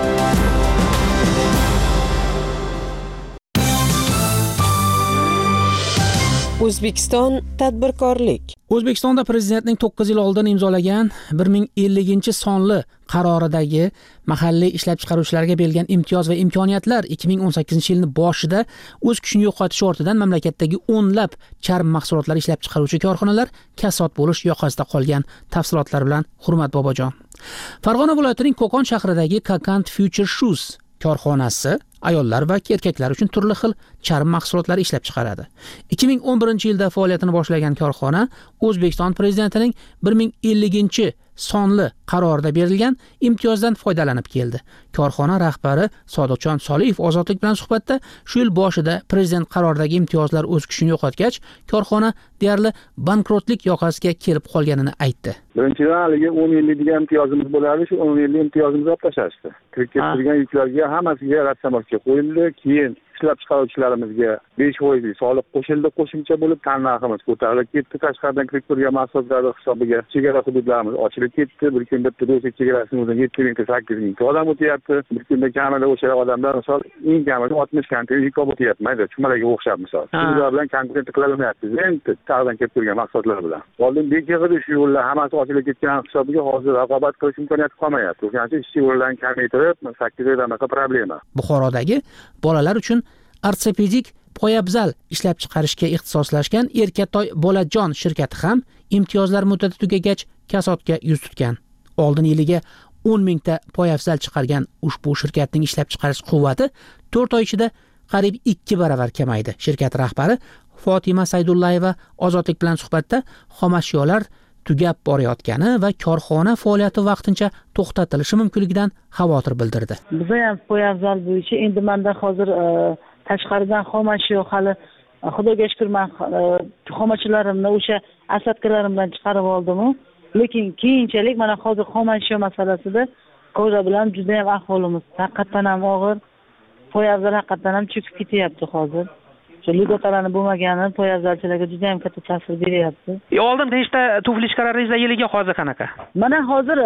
O'zbekiston tadbirkorlik. O'zbekistonda prezidentning 9 yil oldin imzolagan 1050-sonli qaroridagi mahalliy ishlab chiqaruvchilarga berilgan imtiyoz va imkoniyatlar 2018-yilning boshida o'z kuchini yo'qotish ortidan mamlakatdagi o'nlab charm mahsulotlar ishlab chiqaruvchi korxonalar kasod bo'lish yoqasida qolgan. Tafsilotlar bilan Hurmat Bobojon. Farg'ona viloyatining Qo'qon shahridagi Kakant Future Shoes korxonasi ayollar va erkaklar uchun turli xil charm mahsulotlari ishlab chiqaradi. 2011-yilda faoliyatini boshlagan korxona O'zbekiston prezidentining 1050-sonli qarorida berilgan imtiyozdan foydalanib keldi. Korxona rahbari Sodiqjon Soliyev Ozodlik bilan suhbatda shu yil boshida prezident qaroridagi imtiyozlar o'z kuchini yo'qotgach, korxona deyarli bankrotlik yoqasiga kelib qolganini aytdi. Birinchidan haligi 10 yillik degan imtiyozimiz bo'lardi, shu 10 yillik imtiyozimizni olib tashlashdi. Kirib ketilgan yuklarga hammasiga rassamga qo'yildi, keyin ishlab chiqaruvchilarimizga 5% soliq qo'shildi, qo'shimcha bo'lib tannarximiz ko'tarilib ketdi. Tashqaridan kirib turgan mahsulotlar hisobiga chegara hududlarimiz ochilib ketdi. Bir kunda Rossiya chegarasining o'zida 7000 ta 8000 ta odam o'tyapti. Bir kunda kamida o'sha odamlar misol eng kamida 60 konteyner yuk olib o'tyapti. Mayda chumalarga o'xshab misol. Ular bilan konkurent qilaolmayapti. Endi tashqaridan kelib turgan mahsulotlar bilan. Oldin bekig'ida shu yo'llar hammasi ochilib ketgan hisobiga hozir raqobat qilish imkoniyati qolmayapti. O'shaning uchun ishchi yo'llarni kamaytirib 8 oydan anaqa problema. Buxorodagi bolalar uchun ortopedik poyabzal ishlab chiqarishga ixtisoslashgan Erkatoy Bolajon shirkati ham imtiyozlar muddati tugagach kasodga yuz tutgan. Oldin yiliga 10 mingta poyabzal chiqargan ushbu shirkatning ishlab chiqarish quvvati 4 oy ichida qariyb 2 baravar kamaydi. Shirkat rahbari Fotima Saydullayeva Ozodlik bilan suhbatda xomashyolar tugab borayotgani va korxona faoliyati vaqtincha to'xtatilishi mumkinligidan xavotir bildirdi. Biz ham poyabzal bo'yicha endi menda hozir tashqaridan xomashyo hali xudoga shukr men xomashyolarimni o'sha asabkalarimdan chiqarib oldim. Lekin keyinchalik mana hozir xomashyo masalasida ko'ra bilan juda ham ahvolimiz haqiqatan ham og'ir. Poyabzal haqiqatan ham cho'kib ketyapti hozir. Shu ligotalarni bo'lmagani poyabzalchilarga juda ham katta ta'sir beryapti. Oldin nechta tufli chiqarardingizlar yiliga, hozir qanaqa? Mana hozir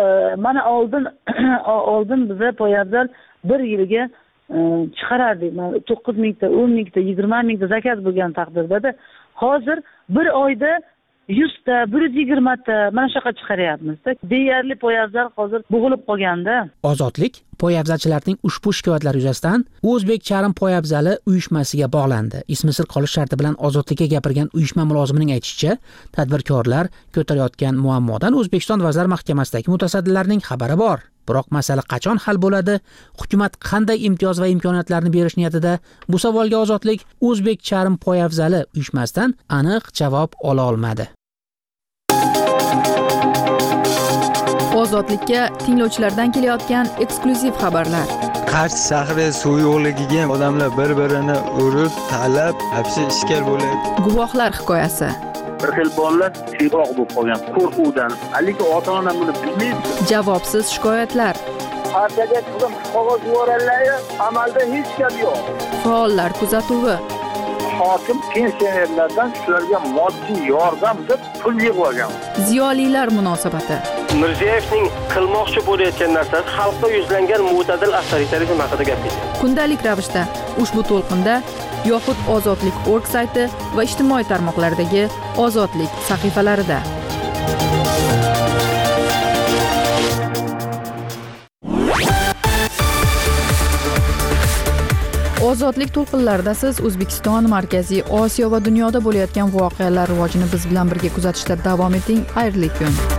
oldin biza poyabzal bir yilga chiqarardik. 9 mingta, 10 mingta, 20 mingta zakaz bo'lgan taqdirda hozir bir oyda 100 ta, 120 ta mana shunaqa chiqaryapmiz. Deyarli poyabzal hozir bo'g'ilib qolganda. Ozodlik poyabzalchilarning ushbu shikoyatlari yuzasidan O'zbek charm poyabzali uyushmasiga bog'landi. Ismi sir qolish sharti bilan Ozodlikka gapirgan uyushma mulozimining aytishicha, tadbirkorlar ko'tarayotgan muammodan O'zbekiston Vazirlar Mahkamasidagi mutasaddilarning xabari bor. Biroq masala qachon hal bo'ladi? Hukumat qanday imtiyoz va imkoniyatlarni berish niyatida? Bu savolga Ozodlik O'zbek charm poyabzali uyushmasidan aniq javob ola olmadi. Ozodlikka tinglovchilardan kelayotgan eksklyuziv xabarlar. Qarshi shahri suv yo'qligiga odamlar bir-birini urib, talab, hapsi ishkal bo'ladi. Guvohlar hikoyasi. Bir xil bolalar tiyroq bo'lib qolgan qo'rquvdan. Lekin ota-ona buni bilmaydi. Javobsiz shikoyatlar. Partiyaga turgan qog'oz yuborganlar, amalda hech gap yo'q. Faollar kuzatuvi. Hokim pensionerlardan shularga moddiy yordam deb pul yig'ib olgan. Ziyolilar munosabati. Mirziyoyevning qilmoqchi bo'layotgan narsasi xalqqa yuzlangan mo'tadil avtoritarizm haqida gapirdi. Kundalik ravishda ushbu to'lqinda yoxud ozodlik.org sayti va ijtimoiy tarmoqlardagi ozodlik sahifalarida. Ozodlik to'lqinlarida siz O'zbekiston, Markaziy Osiyo va dunyoda bo'layotgan voqealar rivojini biz bilan birga kuzatishda davom eting. Xayrli kun.